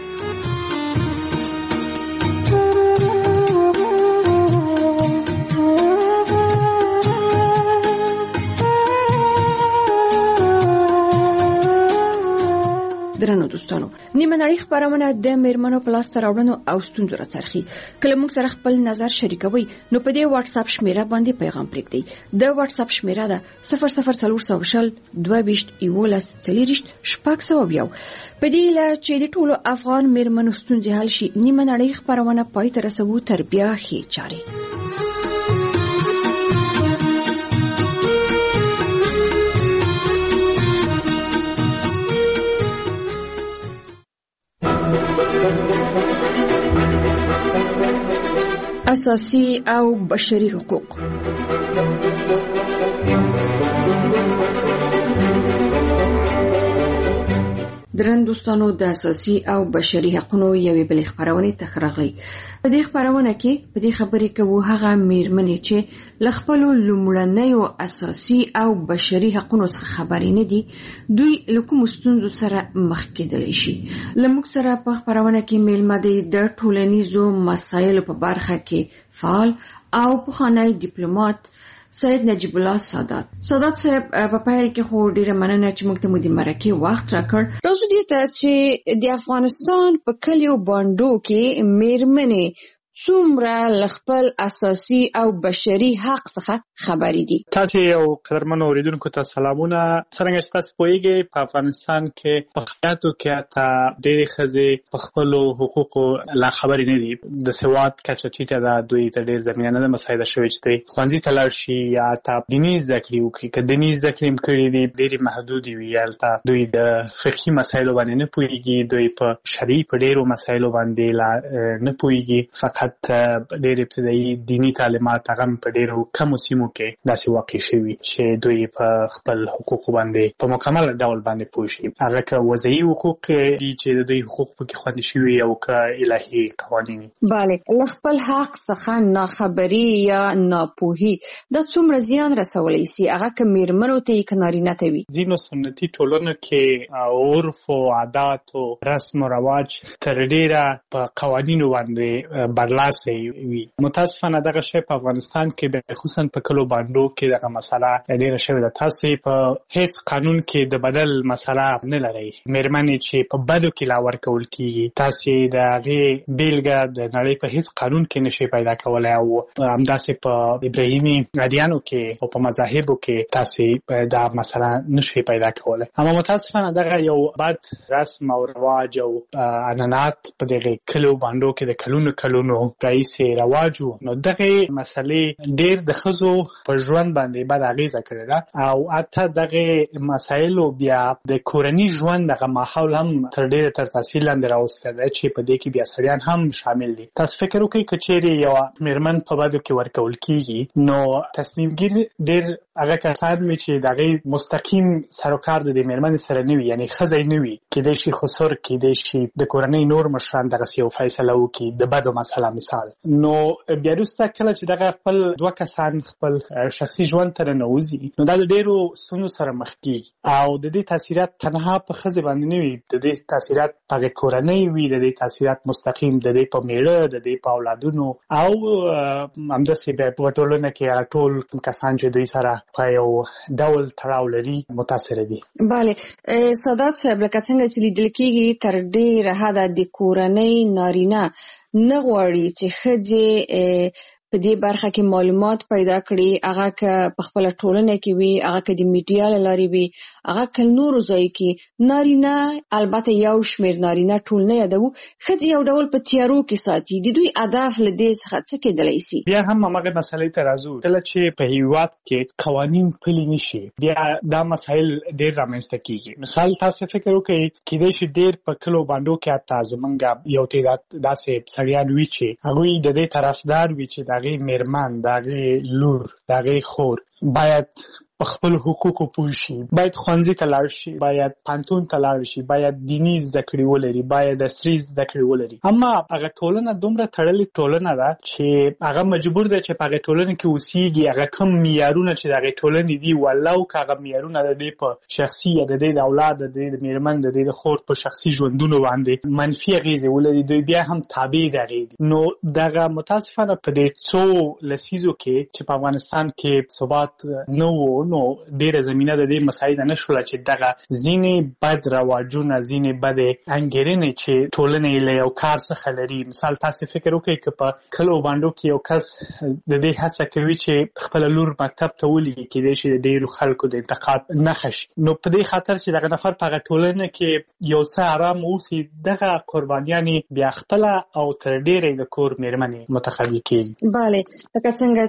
درنو دوستانو، نیمه نړۍ خپرونه د میرمنو په لاسته راوړنو او ستونزو راڅرخي. کله موږ سره خپل نظر شریکوي نو په دې واتس اپ شمیره باندې پیغام پرېږدئ. د واتس اپ شمیره ده 00400 22 11 4 په دې له چې د ټولو افغان میرمنو ستونزې حل شي نیمه نړۍ خپرونه پای ته رسوو تر بیا ښې چارې. اساسي او بشري حقوق. درن دوستانو، د اساسي او بشري حقوقو یوې بلې خبرونه ته راغلي. په دې خبرونه کې په دې خبرې کوو هغه میرمنې چې ل خپل لومړنیو اساسي او بشري حقوقو څخه خبرې نه دي، دوی له کوم ستونزو سره مخ کېدلی شي. لموږ سره په خبرونه کې میلمه دی د ټولنیزو مسایلو په برخه کې فعال او پخوانی ډیپلوماټ سید نجیب الله سادات. سادات صاحب په پیل کې خو ډیره مننه چې موږ ته مو د مرکې وخت راکړ. راځو دې ته چې د افغانستان په کلیو باندو کې میرمنې څومره ل خپل اساسي او بشري حق څخه خبرې دي. تاسو یو قدرمنو اوریدونکو ته سلامونه. څنګه چې تاسو پوهیږئ په افغانستان کې په خیاتو کې تا ډېرې ښځې په خپل حقوقو لا خبرې نه دي. د سواد کچه ټیټه ده، دوی ته ډېر زمینه نه ده مساعده شوې چې دوی ښوونځي ته لاړ شي یا تا دیني زده کړې وکړي. که دیني زده کړې هم کړې دي ډېرې محدودې وي. هلته دوی د فقهي مسایلو باندې نه پوهیږي، دوی په شرعي په ډېرو مسایلو باندې نه پوهیږي. فقط ډېر ابتدایي دینی تعلیمات هغه په ډېرو کمو سیمو کې داسې واقع شوي چې دوی په خپل حقوقو باندې په مکمل ډول باندې پوه شي. هغه که وضعي حقوق دي چې د دوی حقوق پکې خوندي شوي او که الهي قوانین. بله، له خپل حق څخه ناخبري یا ناپوهي دا څومره زیان رسولی سي، هغه که میرمنو ته یې که نارینه ته وي. ځینو سنتي ټولنو کې عرف او عادات او رسم او رواج تر ډېره په قوانینو باندې برلاسه وي. متاسفانه دغه شی په افغانستان کې خصوصا په کلو باندو کې دغه مسله ډېره شوې ده. تاسو په هیڅ قانون کې د بدل مسله نه لرئ. میرمنې چې په بدو کې لا ورکول کېږي تاسو د هغې بیلګه د نړۍ په هیڅ قانون کې نشئ پیدا کولی او همداسې په ابراهیمي ادیانو کې او په مذاهبو کې تاسو دا مسله نشئ پیدا کولی. اما متاسفانه دغه یو بد رسم او رواج او عنعنات په دغه کلو باندو کې د کلونو راهیسې رواج و. نو دغه مسلې ډېر د ښځو په ژوند باندې بد اغېزه کړې ده او حتی دغه مسایلو بیا د کورني ژوند دغه ماحول هم تر ډېره تر تاثیر لاندې راوستی دی چې په دې کې بیا سړیان هم شامل دي. تاسو فکر وکړئ که چیرې یوه مېرمن په بدو کې ورکول کېږي نو تصمیم ګیر ډېر هغه کسان وي چې د هغې مستقیم سروکار د دې مېرمنې سره نه وي، یعنې ښځی نه وي، کیدای شي خسر، کیدای شي د کورنۍ نور مشران دغسې یو فیصله وکړي د بدو مسله مثال. نو بیا وروسته کله چې دغه خپل دوه کسان خپل شخصي ژوند ته ننوځي نو دا د ډېرو ستونزو سره مخ کېږي او د دې تاثیرات تنها په ښځې باندې نه وي، د دې تاثیرات په هغې کورنۍ وي، د دې تاثیرات مستقیم د دې په میړه، د دې په اولادونو او همداسې بیا په ټولنه کې هغه ټول کسان چې دوی سره په یو ډول تړاو لري متاثره دي. بله سادات صاحب، لکه څنګه چې لیدل کېږي تر ډېره حده د کورنۍ نارینه نه غواړي چې ښځې په دې برخه کې معلومات پیدا کړي، هغه که په خپله ټولنه کې وي، هغه که د میډیا له لارې وي، هغه که نورو ځایو کې. نارینه البته یو شمېر نارینه ټول نه یادوو، ښځې یو ډول په تیارو کې ساتي. د دوی هدف له دې څخه څه کېدلی سي؟ بیا هم همغه مسئلې ته راځو، کله چې په هېواد کې قوانین پلي نه شي بیا دا مسایل ډېر رامنځته کېږي. مثال تاسو فکر وکړئ کیدای شي ډېر په کلو بانډو کې حتی زمونږ یو تعداد داسې سړیان وي چې هغوی د دې طرفدار وي چې د هغې مېرمن، د هغې لور، د هغې خور باید په خپل حقوقو پوه شي، باید ښوونځي ته لاړ شي، باید پوهنتون ته لاړ شي، باید دیني زده کړې ولري، باید عصري زده کړې ولري. اما هغه ټولنه دومره تړلې ټولنه ده چې هغه مجبور دی چې په هغې ټولنه کې اوسېږي، هغه کوم معیارونه چې د هغې ټولنې دي ولو که هغه معیارونه د دې په شخصي یا د دې د اولاد، د دې د مېرمن، د دې د خور په شخصي ژوندونو باندې منفي اغېزې ولري، دوی بیا هم تابع د هغې دي. نو دغه متاسفانه په دې څو لسیزو کې چې په افغانستان کې ثبات نه و نو ډېره زمینه د دې مسایل نه شوله چې دغه ځینې بد رواجونه، ځینې بدې انګېرنې چې ټولنه یې له یو کار څخه لري. مثال تاسې فکر وکړئ که په کلو بانډو کې یو کس د دې هڅه کوي چې خپله لور مکتب ته ولېږي، کیدای شي د ډېرو خلکو د انتقاد نښه شي، نو په دې خاطر چې دغه نفر په هغه ټولنه کې یو څه ارام اوسي، دغه قربانیانې بیا خپله او تر ډېره د کور مېرمنې منتخبي کېږي. بله لکه څنګه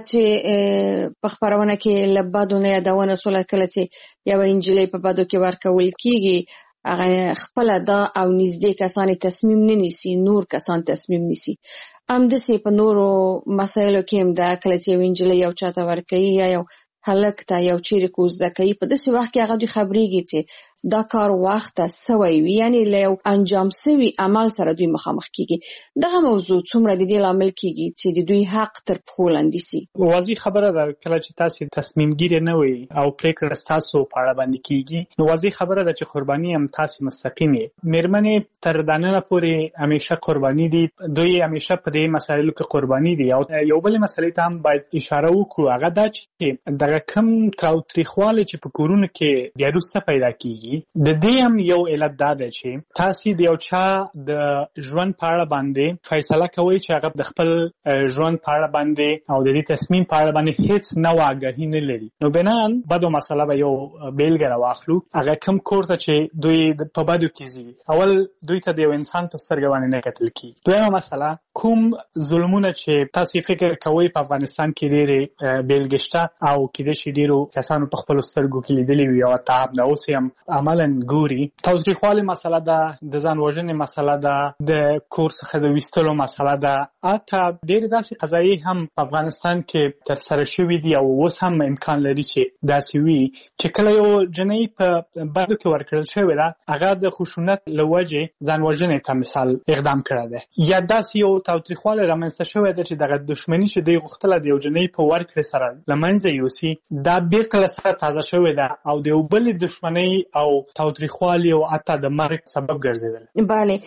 چې په خپرونه کې له بدو نه یادونه سوله، کله چې یوه نجلۍ په بدو کې ورکول کېږي هغه خپله دا او نږدې کسان تصمیم نه نیسي، نور کسان تصمیم نیسي. همداسې په نورو مسایلو کې هم ده، کله چې یوه نجلۍ یو چا ته ورکوي یا یو هلک ته یو چیرې کو زده کوي، په داسې وخت کې هغه دوی خبرېږي چې دا کار وخته سوی وي، یعنې له یو انجام سوي عمل سره دوی مخامخ کېږي. دغه موضوع څومره د دې لامل کېږي چې د دوی حق تر پښو لاندې سي؟ واضح خبره ده کله چې تاسې تصمیم ګیرې نه وئ او پرېکړه ستاسو په اړه باندې کېږي، نو واضح خبره ده چې قرباني هم تاسې مستقیم یې. مېرمنې تر دننه پورې همیشه قرباني دي، دوی همیشه په دې مسایلو کې قرباني دي. او یو بلې مسئلې ته هم باید اشاره وکړو، هغه دا چې دغه کوم تاوتریخوالی چې په کورونو کې بیا وروسته پیدا کېږي، د دې هم یو علت دا ده چې تاسې د یو چا د ژوند په اړه باندې فیصله کوئ چې هغه د خپل ژوند په اړه باندې او د دې تصمیم په اړه باندې هیڅ نوع آګاهي نه لري. نو بنان بدو مسله به یو بیلګه راواخلو، هغه کوم کور ته چې دوی په بدو کې ځي، اول دوی ته د یو انسان په سترګه باندې نه کتل کېږي. دویمه مسله کوم ظلمونه چې تاسې فکر کوئ په افغانستان کې ډېرې بیلګې شته او کیدای شي ډېرو کسانو په خپلو سترګو کې لیدلي وي او حتی همدا اوس یې هم عملاً ګوري. تاوتریخوالي مسله ده، د ځان وژنې مسله ده، د کور څخه د ویستلو مسله ده، حتی ډېرې داسې قضایي هم په افغانستان کې ترسره شوي دي او اوس هم امکان لري چې داسې وي چې کله یو جنۍ په بدو کې ورکړل شوې ده، هغه د خشونت له وجې ځان وژنې ته مثال اقدام کړی دی، یا داسې یو تاوتریخوالی رامنځته شوی ده چې دغه دښمني چې دوی غوښتله د یو جنۍ په ورکړې سره له منځه یوسي، دا بیرته له سره تازه شوې ده او د یو بلې دښمنۍ او تاوتریخوالي او حتی د مرګ سبب ګرځېدل. بله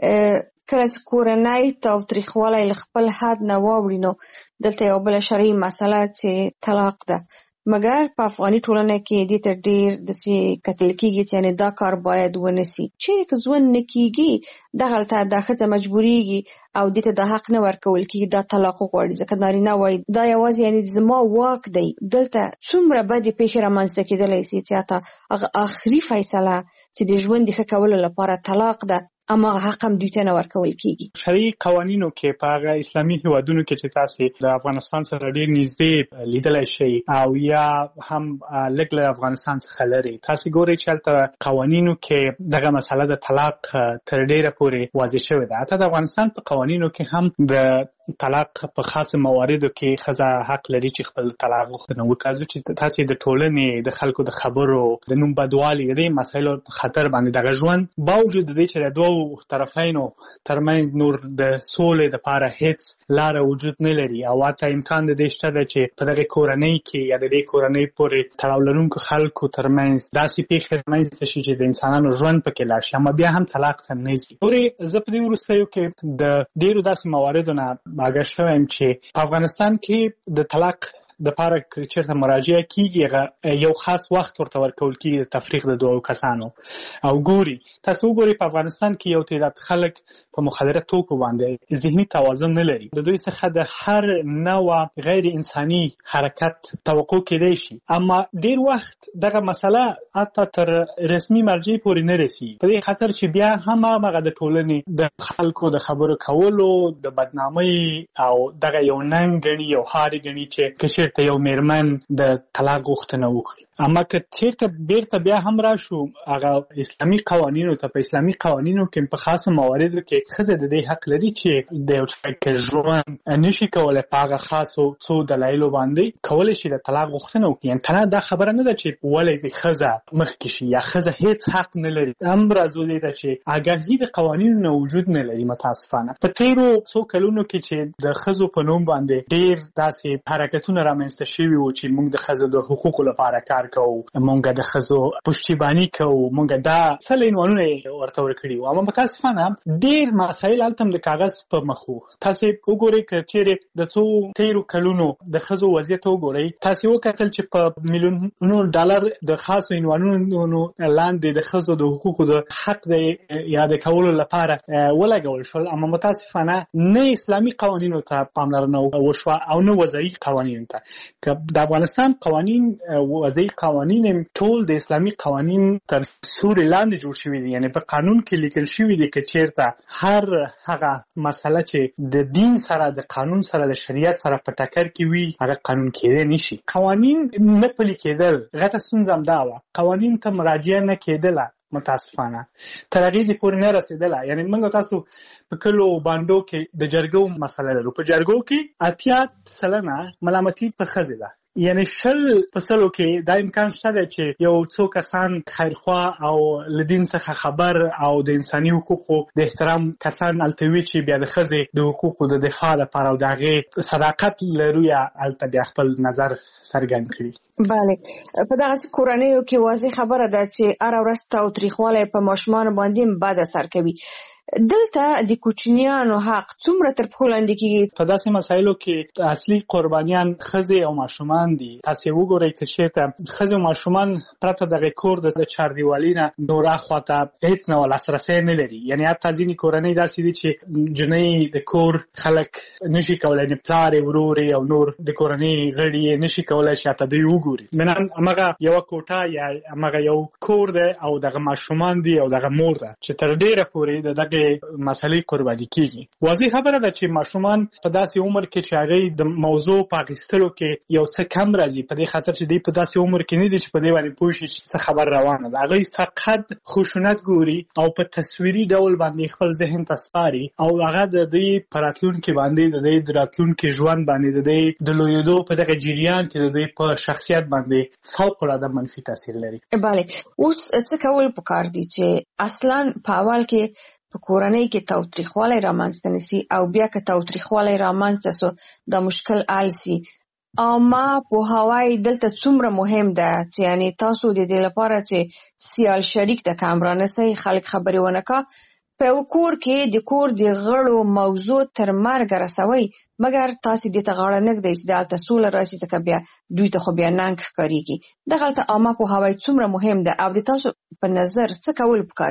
کله چې کورنۍ تاوتریخوالی له خپل حد نه واوړي نو دلته یو بله شرعي مسله چې طلاق ده، مګر په افغاني ټولنه کې دې ته ډېر داسې کتل کېږي چې یعنې دا کار باید ونه سي. چیرې که ژوند نه کېږي دغلته دا ښځه مجبورېږي او دې ته د حق نه ورکول کېږي، دا طلاق وغواړي، ځکه نارینه وایي دا یوازې یعنې زما واک دی. دلته څومره بدې پېښې رامنځته کېدلی سي چې حتی هغه آخري فیصله چې د ژوند د ښه کولو لپاره طلاق ده امغه حق هم دوی ته نه ورکول کیږي. شرعي قوانینو کې په هغه اسلامي هیوادونو کې چې تاسو د افغانستان سره ډیر نږدې لیدلای شئ او یا هم لږ له افغانستان څخه لري، تاسو ګورئ چې هلته قوانینو کې دغه مسله د طلاق تر ډیره پورې واضح شوې ده. حتی د افغانستان په قوانینو کې هم د طلاق په خاص مواردو کې ښځه حق لري چې خپل طلاق غوښتنه وکړي. چې تاسو د ټولنې د خلکو د خبرو د نوم بدوالي د مسایلو په خطر باندې دغه ژوند باوجود د دې چې د دوه طرفینو ترمنځ نور د سولې لپاره هیڅ لار وجود نه لري او حتی امکان د دې شته چې په دغه کورنۍ کې یا د دې کورنۍ پورې تړاو لرونکو خلکو ترمنځ داسې پیښې رامنځته شي چې د انسانانو ژوند پکې لاړ شي، اما بیا هم طلاق ته نه ځي. زه په دې وروستیو کې د ډیرو داسې مواردو نه آګاه شوم چې په افغانستان کې د طلاق د پاره چیرته مراجعه کیږي یو خاص وخت ورته ورکول کیږي د تفریق د دوه کسانو او ګوري تاسو ګوري په افغانستان کې یو تعداد خلک په مخدره توکو باندې ذهني توازن نه لري. د دوی څخه د هر نوع غیر انساني حرکت توقع کېدای شي، اما ډیر وخت دغه مسله حتی تر رسمي مرجع پورې نه رسي، په دې خاطر چې بیا هم هغه د ټولنې د خلکو د خبرو کولو د بدنامۍ او دغه یو ننګ ګڼي یو هاري ګڼي چې ته یو میرمن د طلاق غوښتنه وکړي. اما که چیرته بیرته بیا هم راشو هغه اسلامي قوانینو ته، په اسلامي قوانینو کې په خاصه مواردو کې ښځه د دې حق لري چې د یو چا ژوند نشي کولای په هغه خاصو څو دلایلو باندې کولی شي د طلاق غوښتنه وکړي. یعنې تنها دا خبره نه ده چې ولې د ښځه مخکې شي یا ښځه هیڅ حق نه لري، امر ازولې ده چې آګاهي د قوانینو نه وجود نه لري. متاسفانه په تیرو څو کلونو کې چې د ښځو په نوم باندې ډیر داسې حرکتونه رامنځته شوي وو چې موږ د ښځو د حقوقو لپاره کار کوو، مونږ د ښځو پشتیباني کوو، مونږ دا څه عنوانونه ورته ورکړي وو. اما متاسفانه ډیر مسایل هلته هم د کاغذ په مخ وو. تاسې وګورئ که چیرې د څو تیرو کلونو د ښځو وضعیت وګورئ، تاسې وکتل چې په میلیونونو ډالر د خاصو عنوانونو لاندې د ښځو د حقوقو د حق د یاد کولو لپاره ولګول شول، اما متاسفانه نه اسلامي قوانینو ته پاملرنه وشوه او نه وضعي قوانینو ته. که د افغانستان قوانین وضعي قوانین ټول د اسلامي قوانین تر سوري لاندې جوړ شوي دي، یعنی په قانون کې لیکل شوي دي که چیرته هر هغه مسله چې د دین سره د قانون سره د شریعت سره په ټکر کې وي هغه قانون کېدای نشي. قوانین نه پلي کېدل غټه ستونزه همدا وه، قوانین ته مراجعه نه کېدله متاسفانه تر هغې پورې نه رسېدله. یعنې موږ تاسو په کلو بانډو کې د جرګو مسله لرو، په جرګو کې 80% ملامتي په ښځې ده، یعنی 100% کې دا امکان شته دی چې یو څو کسان خیرخوا او لدین څخه خبر او د انساني حقوقو د احترام کسان هلته وي چې بیا د ښځې د حقوقو د دفاع لپاره او د هغې صداقت لرویه هلته بیا خپل نظر څرګند کړي. بله، په دغسې کورنیو کې واضح خبره ده چې هره ورځ تاوتریخوالی په ماشومانو باندې بد اثر کوي. دلته د کوچنیانو حق څومره تر پښو لاندې کیږي؟ په داسې مسایلو کې اصلي قربانیان ښځې او ماشومان دي. تاسې وګورئ که چېرته ښځې او ماشومان پرته دغې کور د چاردیوالي نه نور اخواته هېڅ نه لاسرسی نه لري. یعنې حتی ځینې کورنۍ داسې دي چې جنۍ د کور خلک نشي کولی، د پلار یې ورور یې او نور د کورنۍ غړي یې نشي کولی چې حتی دوی وګوري. منن همغه یوه کوټه یا همغه یو کور دی او دغه ماشومان دي او دغه مور ده چې تر ډېره پورې د دغه مسئلې قرباني کیږي. واضح خبره ده چې ماشومان په داسې عمر کې چې هغوی د موضوع په اخیستلو کې یو څه کم راځي، په دې خاطر چې دوی په داسې عمر کې نه دي چې په دې باندې پوه شي چې څه خبر روانه ده. هغوی فقط خشونت ګوري او په تصویري ډول باندې خپل ذهن ته سپاري او هغه د دوی په راتلونکي باندې د دوی د راتلونکي ژوند باندې د دوی د لویېدو په دغه جریان کې د دوی په شخصیت باندې فوق‌العاده منفي تاثیر لري. بله، اوس څه کول پکار دي چې اصلا په اول کې په کورنۍ کې تاوتریخوالی رامنځته نشي او بیا که تاوتریخوالی رامنځته سو د مشکل حل سي؟ عامه پوهاوی دلته څومره مهم ده چې یعنی تاسو د دې لپاره چې سیال شریک د کامرانه سي خلک خبرې ونه کا په کور کې د کور د غړو موضوع تر مرګ رسوي، مګر تاسو دې ته غاړه نه ږدئ چې دلته سوله راسي ځکه بیا دوی ته خو بیا ننګ ښکارېږي. دغلته عامه پوهاوی څومره مهم ده او د تاسو په نظر څه کول پکار دي؟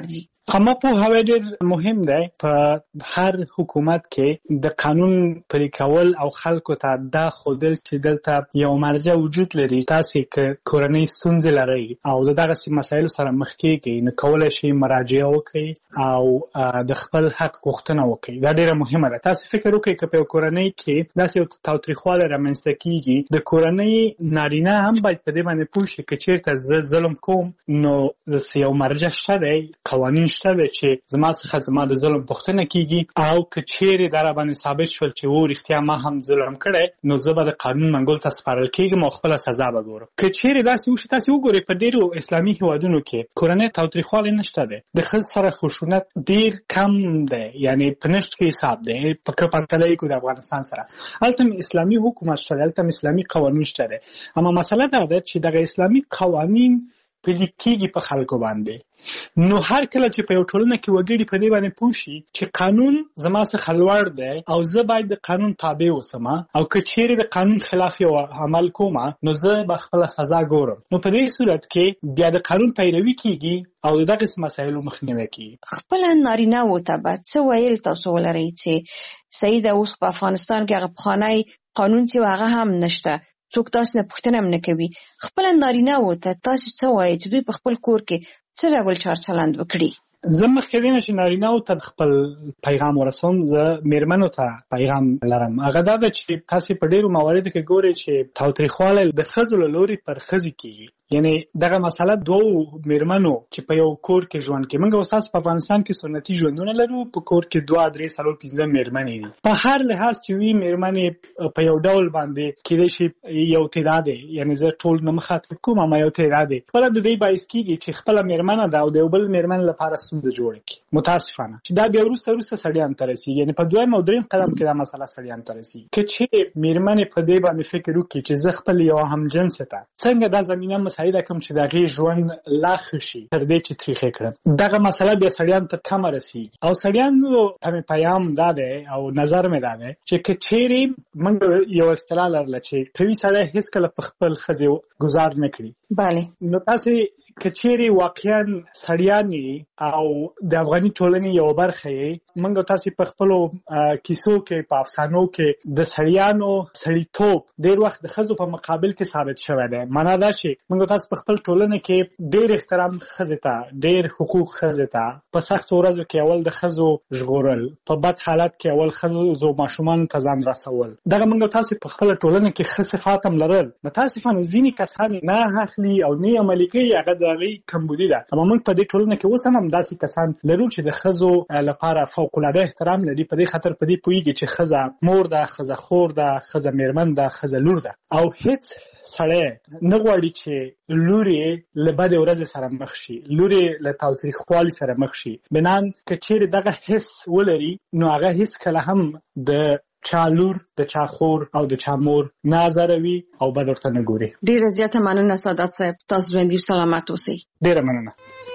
اما پوهاوی ډېر مهم دی په هر حکومت کې د قانون پلي کول او خلکو ته دا ښودل چې دلته یو مرجع وجود لري. تاسې که کورنۍ ستونزې لرئ او د دغسې مسایلو سره مخ کېږئ نو کولی شئ مراجعه وکړئ او د خپل حق غوښتنه وکړئ. دا ډېره مهمه ده. تاسې فکر وکړئ که په یو کورنۍ کې داسې یو تاوتریخوالی رامنځته کېږي د کورنۍ نارینه هم باید په دې باندې پوه شي که چېرته زه ظلم کوم نو یو مرجع شته دی، قوانین شته دی چې زما څخه زما د ظلم پوښتنه کېږي او که چیرې دا راباندې ثابت شول چې و رښتیا ما هم ظلم کړی نو زه به د قانون منګول ته سپارل کېږم او خپله سزا به ګورم. که چیرې داسې وشي تاسې وګورئ په ډېرو اسلامي هېوادونو کې کورنۍ تاوتریخوالی نشته دی، د ښځو سره خشونت ډېر کم دی، یعنې په نشت کې حساب دی که پرتله یې کړو د افغانستان سره. هلته اسلامي حکومت شته دی، هلته اسلامي قوانین شته دی. اما مسله دا ده چې دغه اسلامي قوانین پلي کېږي په خلکو باندې. نو هر کله چې په یو ټولنه کې وګړي په دې باندې پوه شي چې قانون زما څخه لوړ دی او زه باید د قانون تابع اوسم او که چیرې د قانون خلاف یو عمل کوم نو زه به خپله سزا ګورم، نو په دې صورت کې بیا د قانون پیروي کېږي او د دغسې مسایلو مخنیوی کېږي. خپله نارینه‌وو ته به څه ویل تاسو ولرئ چې صحیح ده اوس په افغانستان کې هغه پخوانی قانون چې هغه هم نشته، څوک تاسو نه پوښتنه هم نه کوي. خپله نارینه‌وو ته تاسو څه وایئ چې دوی په خپل کور کې څه ډول چارچلند وکړي؟ زه مخکې دی نه چې نارینه‌وو ته خپل پیغام ورسوم، زه میرمنو ته پیغام لرم. هغه دا ده چې تاسې په ډېرو مواردو کې ګورئ چې تاوتریخوالی د ښځو له لورې پر ښځې کېږي. یعنی دغه مسله دوو میرمنو چې په یو کور کې ژوند کوي. موږ اوس په افغانستان کې سنتي ژوندونه لرو، په کور کې 2 3 4 5 میرمنې دي. په هر لحاظ چې وي میرمنې په یو ډول باندې کېدای شي یو تعداد دی، یعنی زه ټول نه مخاطب کوم اما یو تعداد دی خپله د دې باعث کېږي چې خپله میرمنه ده او د یو بل میرمن لپاره ستونزه جوړه کړي. متاسفانه چې دا بیا وروسته سړیانو ته رسېږي، یعنی په دویم او دریم قدم کې دا مسله سړیانو ته رسېږي. که چې میرمنې په دې باندې فکر وکړي چې زه خپل یو همجنسه ته څنګه دا زمینه مساعده کوم چې د هغې ژوند لا ښه شي تر دې چې تریخې کړم، دغه مسله بیا سړیانو ته کمه رسېږي. او سړیانو ته مې پیام دا دی او نظر مې دا دی چې که چیرې موږ یو اصطلاح لرله چې قوي سړی هېڅکله په خپل ښځې ګزار نه کړي. بله نو تاسې که چیرې واقعا سړیان او د افغاني ټولنې یو برخه یې، موږ تاسې په خپلو کیسو کې په افسانو کې د سړیانو سړیتوب ډېر وخت د ښځو په مقابل کې ثابت شوی دی. معنا دا چې موږ تاسې په خپل ټولنه کې ډېر احترام ښځې ته، ډېر حقوق ښځې ته، په سختو ورځو کې اول د ښځو ژغورل، په بد حالت کې اول ښځو ماشومانو ته ځان رسول، دغه موږ تاسې په خپله ټولنه کې ښه صفات هم لرل. متاسفانه ځینې کسان نه اخلي او نه عملي کوي، هغه د هغې کمبودي ده. اما موږ په دې ټولنه کې اوس هم داسې کسان لرو چې د ښځو لپاره فوق‌العاده احترام لري. په دې خاطر په دې پوهېږي چې ښځه مور ده، ښځه خور ده، ښځه میرمن ده، ښځه لور ده. او هیڅ سړی نه غواړي چې لور یې له بدې ورځې سره مخ شي، لور یې له تاوتریخوالي سره مخ شي. بنان که چیرې دغه حس ولري نو هغه هېڅکله هم د چا لور، د چا خور او د چا مور نه ازاروي او بد ورته نه ګوري. ډېره زیاته مننه سعادت صاحب، تاسو ژوندي سلامت اوسئ. ډېره مننه.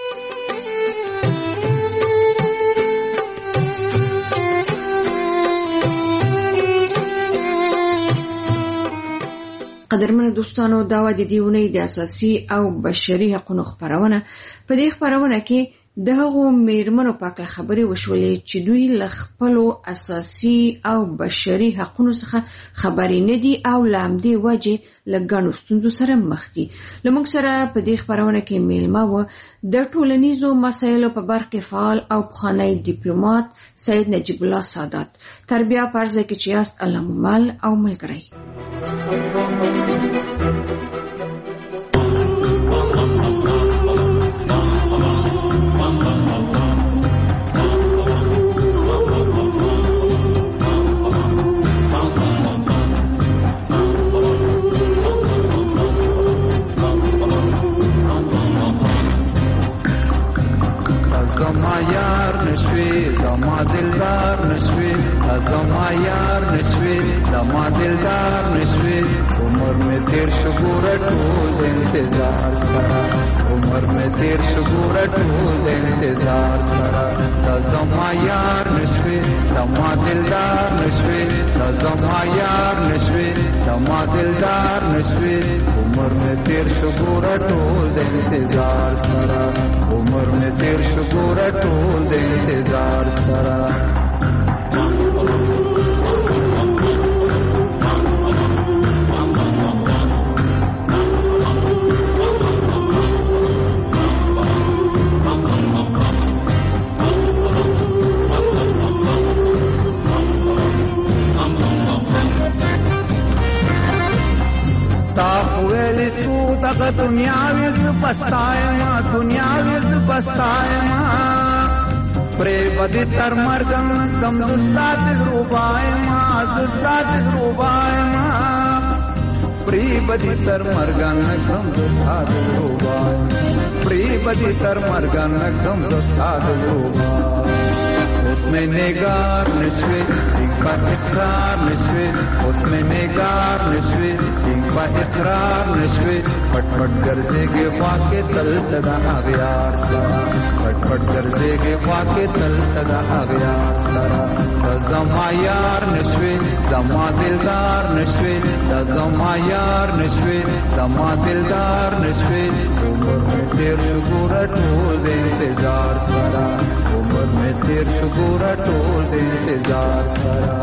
قدرمنو دوستانو، دا و د دې اونۍ د اساسي او بشري حقوقو خپرونه. په دې خپرونه کې د هغو میرمنو په اړه خبرې وشولې چې دوی له خپلو اساسي او بشري حقوقو څخه خبرې نه دي او له همدې وجې له ګڼو ستونزو سره مخ دي. له موږ سره په دې خپرونه کې میلمه و د ټولنیزو مسایلو په برخه کې فعال او پخوانی ډیپلوماټ سید نجیب الله سادات. تر بیا په عرض کې چې یاست الله مو مل او ملګری. زما یار نشوي زما دلدار نشوي زما یار نشوي زما دلدار نشوي عمر میں تیر شو ګوره ټول انتظار سره عمر میں تیر شو ګوره ټول انتظار سره زما یار نشوي زما دلدار نشوي زما یار نشوي زما دلدار نشوي عمر میں تیر شو ګوره ټول انتظار سره عمر عمر میں تیر شکور ټول د انتظار سره دنیاوی زبستایما دنیاوی زبستایما پری بدی تر مرگم کم دستات روبایما دستات روبایما پری بدی تر مرگم کم دستات روبایما پری بدی تر مرگم کم دستات روبایما اس میں نگار نشوی ان کا اقرار نشوی اس میں نگار نشوی ان کا اقرار نشوی پٹ پٹ گرزے کے واقع تل تدا آغیار سارا پٹ پٹ گرزے کے واقع تل تدا آغیار سارا زما یار نشوی زما دلدار نشوی زما یار نشوی زما دلدار نشوی عمر میں تیر شکور ټول د انتظار سارا عمر میں تیر شکور ټول د انتظار سارا